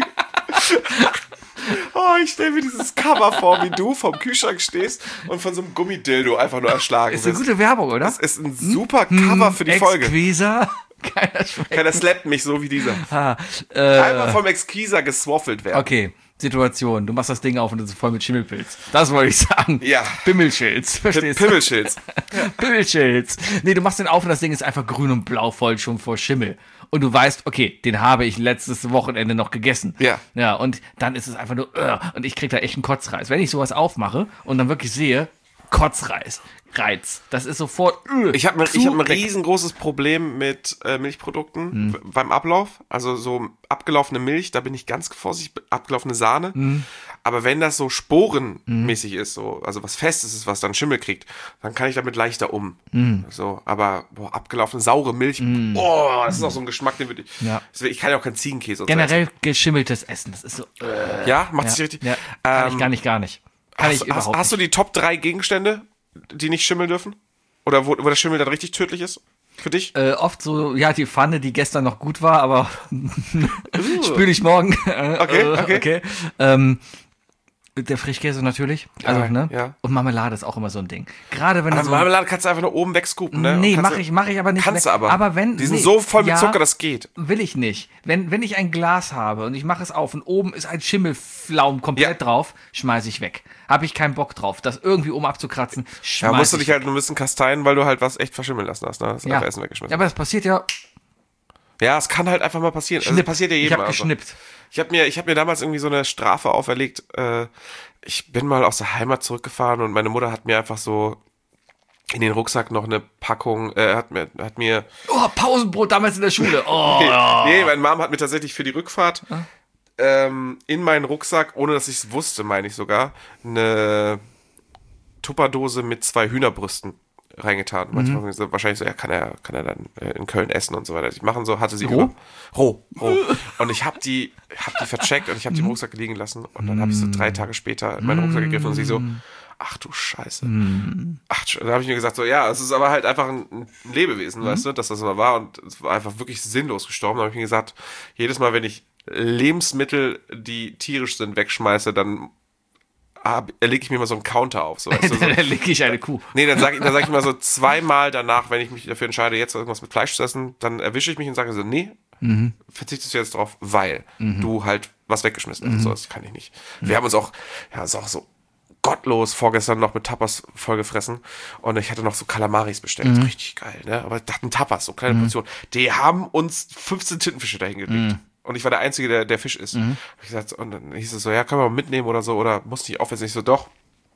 Oh, ich stelle mir dieses Cover vor, wie du vom Kühlschrank stehst und von so einem Gummidildo einfach nur erschlagen ist wirst. Ist eine gute Werbung, oder? Das ist ein super Cover für die Folge. Exquisa. Keiner schmeckt. Keiner slappt mich so wie dieser. Ah, äh, einfach vom Exquisa geswaffelt werden. Okay. Situation. Du machst das Ding auf und es ist voll mit Schimmelpilz. Das wollte ich sagen. Ja. Pimmelschilz. Verstehst du? Pimmelschilz. Ja. Pimmelschilz. Nee, du machst den auf und das Ding ist einfach grün und blau voll schon vor Schimmel. Und du weißt, okay, den habe ich letztes Wochenende noch gegessen. Ja. Ja, und dann ist es einfach nur, uh, und ich krieg da echt einen Kotzreiz. Wenn ich sowas aufmache und dann wirklich sehe, Kotzreiz. Reiz. Das ist sofort. Öh, Ich habe ich hab ein weg. riesengroßes Problem mit äh, Milchprodukten Hm. w- beim Ablauf. Also so abgelaufene Milch, da bin ich ganz vorsichtig, abgelaufene Sahne. Hm. Aber wenn das so sporenmäßig ist, so, also was Festes ist, was dann Schimmel kriegt, dann kann ich damit leichter um. Hm. So, aber boah, abgelaufene saure Milch, boah, das ist auch so ein Geschmack, den würde ich. Ja. Deswegen, ich kann ja auch keinen Ziegenkäse und so Generell geschimmeltes Essen. Das ist so. Äh, essen. Ja, macht ja, sich richtig. ja, kann Ähm, ich gar nicht, gar nicht. Kann Hast, ich hast, überhaupt hast du die Top drei Gegenstände, die nicht schimmeln dürfen? Oder wo, wo der Schimmel dann richtig tödlich ist? Für dich? Äh, oft so, ja, die Pfanne, die gestern noch gut war, aber spüle ich morgen. Äh, Okay, äh, okay. okay. Ähm, der Frischkäse natürlich. Also, Ja, ne? ja. Und Marmelade ist auch immer so ein Ding. Gerade wenn du Aber so. Marmelade kannst du einfach nur oben wegscoopen, ne? Nee, Und kannst mach du- ich, mach ich aber nicht. Kannst du aber. Aber wenn. Die sind nee, so voll mit ja, Zucker, das geht. Will ich nicht. Wenn, wenn ich ein Glas habe und ich mache es auf und oben ist ein Schimmelflaum komplett Ja. drauf, schmeiße ich weg. Habe ich keinen Bock drauf, das irgendwie oben abzukratzen, Ja, schmeiß musst du ich dich halt nur ein bisschen kasteien, weil du halt was echt verschimmeln lassen hast, ne? Das ist ja. einfach Essen weggeschmissen. Aber das passiert ja. Ja, es kann halt einfach mal passieren. Also, das Schnipp. passiert ja ich jedem. habe also. geschnippt. Ich habe mir, ich hab mir damals irgendwie so eine Strafe auferlegt. Äh, ich bin mal aus der Heimat zurückgefahren und meine Mutter hat mir einfach so in den Rucksack noch eine Packung, äh, hat mir, hat mir, Oh, Pausenbrot damals in der Schule. Oh. nee, meine Mom hat mir tatsächlich für die Rückfahrt ähm, in meinen Rucksack, ohne dass ich es wusste, meine ich sogar, eine Tupperdose mit zwei Hühnerbrüsten reingetan. Manchmal Mhm. so, wahrscheinlich so, ja, kann er, kann er dann äh, in Köln essen und so weiter. Ich machen so, hatte sie Roh? über. Roh, roh. Und ich habe die, hab die vercheckt und ich habe die im Rucksack liegen lassen und dann habe ich so drei Tage später in meinen Rucksack gegriffen und sie so, ach du Scheiße. Ach, da habe ich mir gesagt, so, ja, es ist aber halt einfach ein, ein Lebewesen, weißt du, dass das immer war und es war einfach wirklich sinnlos gestorben. Da habe ich mir gesagt, jedes Mal, wenn ich Lebensmittel, die tierisch sind, wegschmeiße, dann hab, lege ich mir mal so einen Counter auf. So, weißt du, so. Da leg ich eine Kuh. Nee, dann sage ich, dann sag ich mal so zweimal danach, wenn ich mich dafür entscheide, jetzt irgendwas mit Fleisch zu essen, dann erwische ich mich und sage so, nee, verzichtest du jetzt drauf, weil du halt was weggeschmissen hast. So, das kann ich nicht. Wir haben uns auch, ja, ist auch so gottlos vorgestern noch mit Tapas vollgefressen und ich hatte noch so Kalamaris bestellt. Richtig geil, ne? Aber dachten Tapas, so kleine Portionen. Die haben uns fünfzehn Tintenfische dahin gelegt. Und ich war der Einzige, der, der Fisch isst. Hab ich gesagt, und dann hieß es so, ja, können wir mal mitnehmen oder so, oder muss nicht aufessen. Ich so, doch,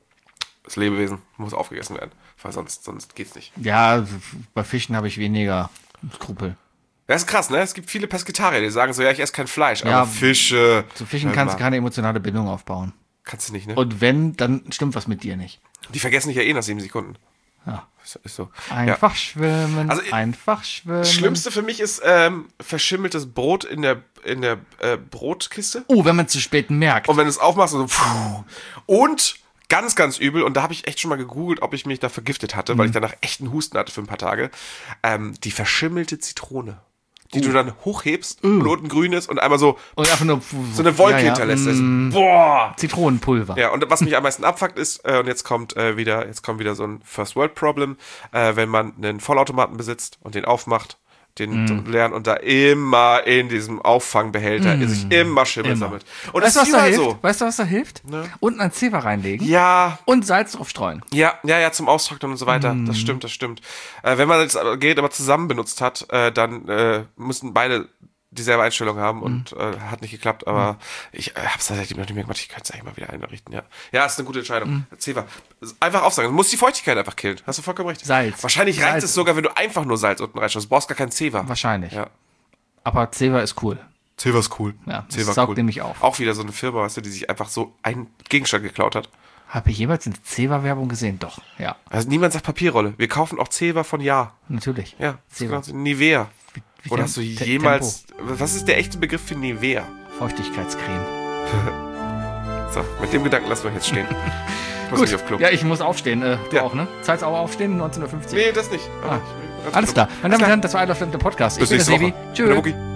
das Lebewesen muss aufgegessen werden, weil sonst, sonst geht's nicht. Ja, bei Fischen habe ich weniger Skrupel. Das ist krass, ne? Es gibt viele Pesketarier, die sagen so, ja, ich esse kein Fleisch, Ja, aber Fische. Zu Fischen hör kannst du mal. keine emotionale Bindung aufbauen. Kannst du nicht, ne? Und wenn, dann stimmt was mit dir nicht. Die vergessen dich ja eh nach sieben Sekunden. Ja. Ist, ist so. Einfach schwimmen, Also, einfach schwimmen. Das Schlimmste für mich ist ähm, verschimmeltes Brot in der, in der äh, Brotkiste. Oh, wenn man zu spät merkt. Und wenn du es aufmachst, so, pfuh. Und ganz, ganz übel, und da habe ich echt schon mal gegoogelt, ob ich mich da vergiftet hatte, weil ich danach echt einen Husten hatte für ein paar Tage, ähm, die verschimmelte Zitrone, die du dann hochhebst und unten grün ist und einmal so, Und einfach nur so eine Wolke ja, ja, hinterlässt. Also, mm, boah! Zitronenpulver. Ja, und was mich am meisten abfuckt ist, äh, und jetzt kommt äh, wieder, jetzt kommt wieder so ein First World Problem, äh, wenn man einen Vollautomaten besitzt und den aufmacht, den Mm. leeren und da immer in diesem Auffangbehälter mm. sich immer Schimmel Immer. sammelt. Und Weißt du, das was ist da überall hilft? so. Weißt du, was da hilft? Ne? Unten ein Zewa reinlegen Ja, und Salz drauf streuen. ja, ja, ja, zum Austrocknen und so weiter. Mm. Das stimmt, das stimmt. Äh, wenn man das Gerät aber zusammen benutzt hat, äh, dann äh, müssen beide dieselbe Einstellung haben und äh, hat nicht geklappt, aber ich äh, hab's seitdem noch nicht mehr gemacht. Ich könnte es eigentlich mal wieder einrichten, ja. Ja, ist eine gute Entscheidung. Zewa. Einfach aufsagen. Du musst die Feuchtigkeit einfach killen. Hast du vollkommen recht. Salz. Wahrscheinlich reicht Salz. es sogar, wenn du einfach nur Salz unten reinschaust. Du brauchst gar kein Zewa. Wahrscheinlich. Ja. Aber Zewa ist cool. Zewa ist cool. Ja, das Zewa saugt cool. nämlich auf. Auch wieder so eine Firma, weißt du, die sich einfach so einen Gegenstand geklaut hat. Habe ich jemals eine Zewa-Werbung gesehen? Doch, ja, Also niemand sagt Papierrolle. Wir kaufen auch Zewa von Ja. natürlich. Ja, das ist Zewa. genau so. Nivea. Wie Oder Tem- hast du Te- jemals, was ist der echte Begriff für Nivea? Tempo. Feuchtigkeitscreme. So, mit dem Gedanken lassen wir jetzt stehen. Ich muss Gut, nicht auf Klo. ja, ich muss aufstehen. Äh, du Ja. auch, ne? Zeit auch aufstehen, neunzehn Uhr fünfzig. Nee, das nicht. Ah. Ich bin ganz Alles gut. klar. Meine Damen und Herren, das war I Love Lamp, der Podcast. Bis Ich bin der nächste Sebi. Woche. Tschüss. Der Boogie.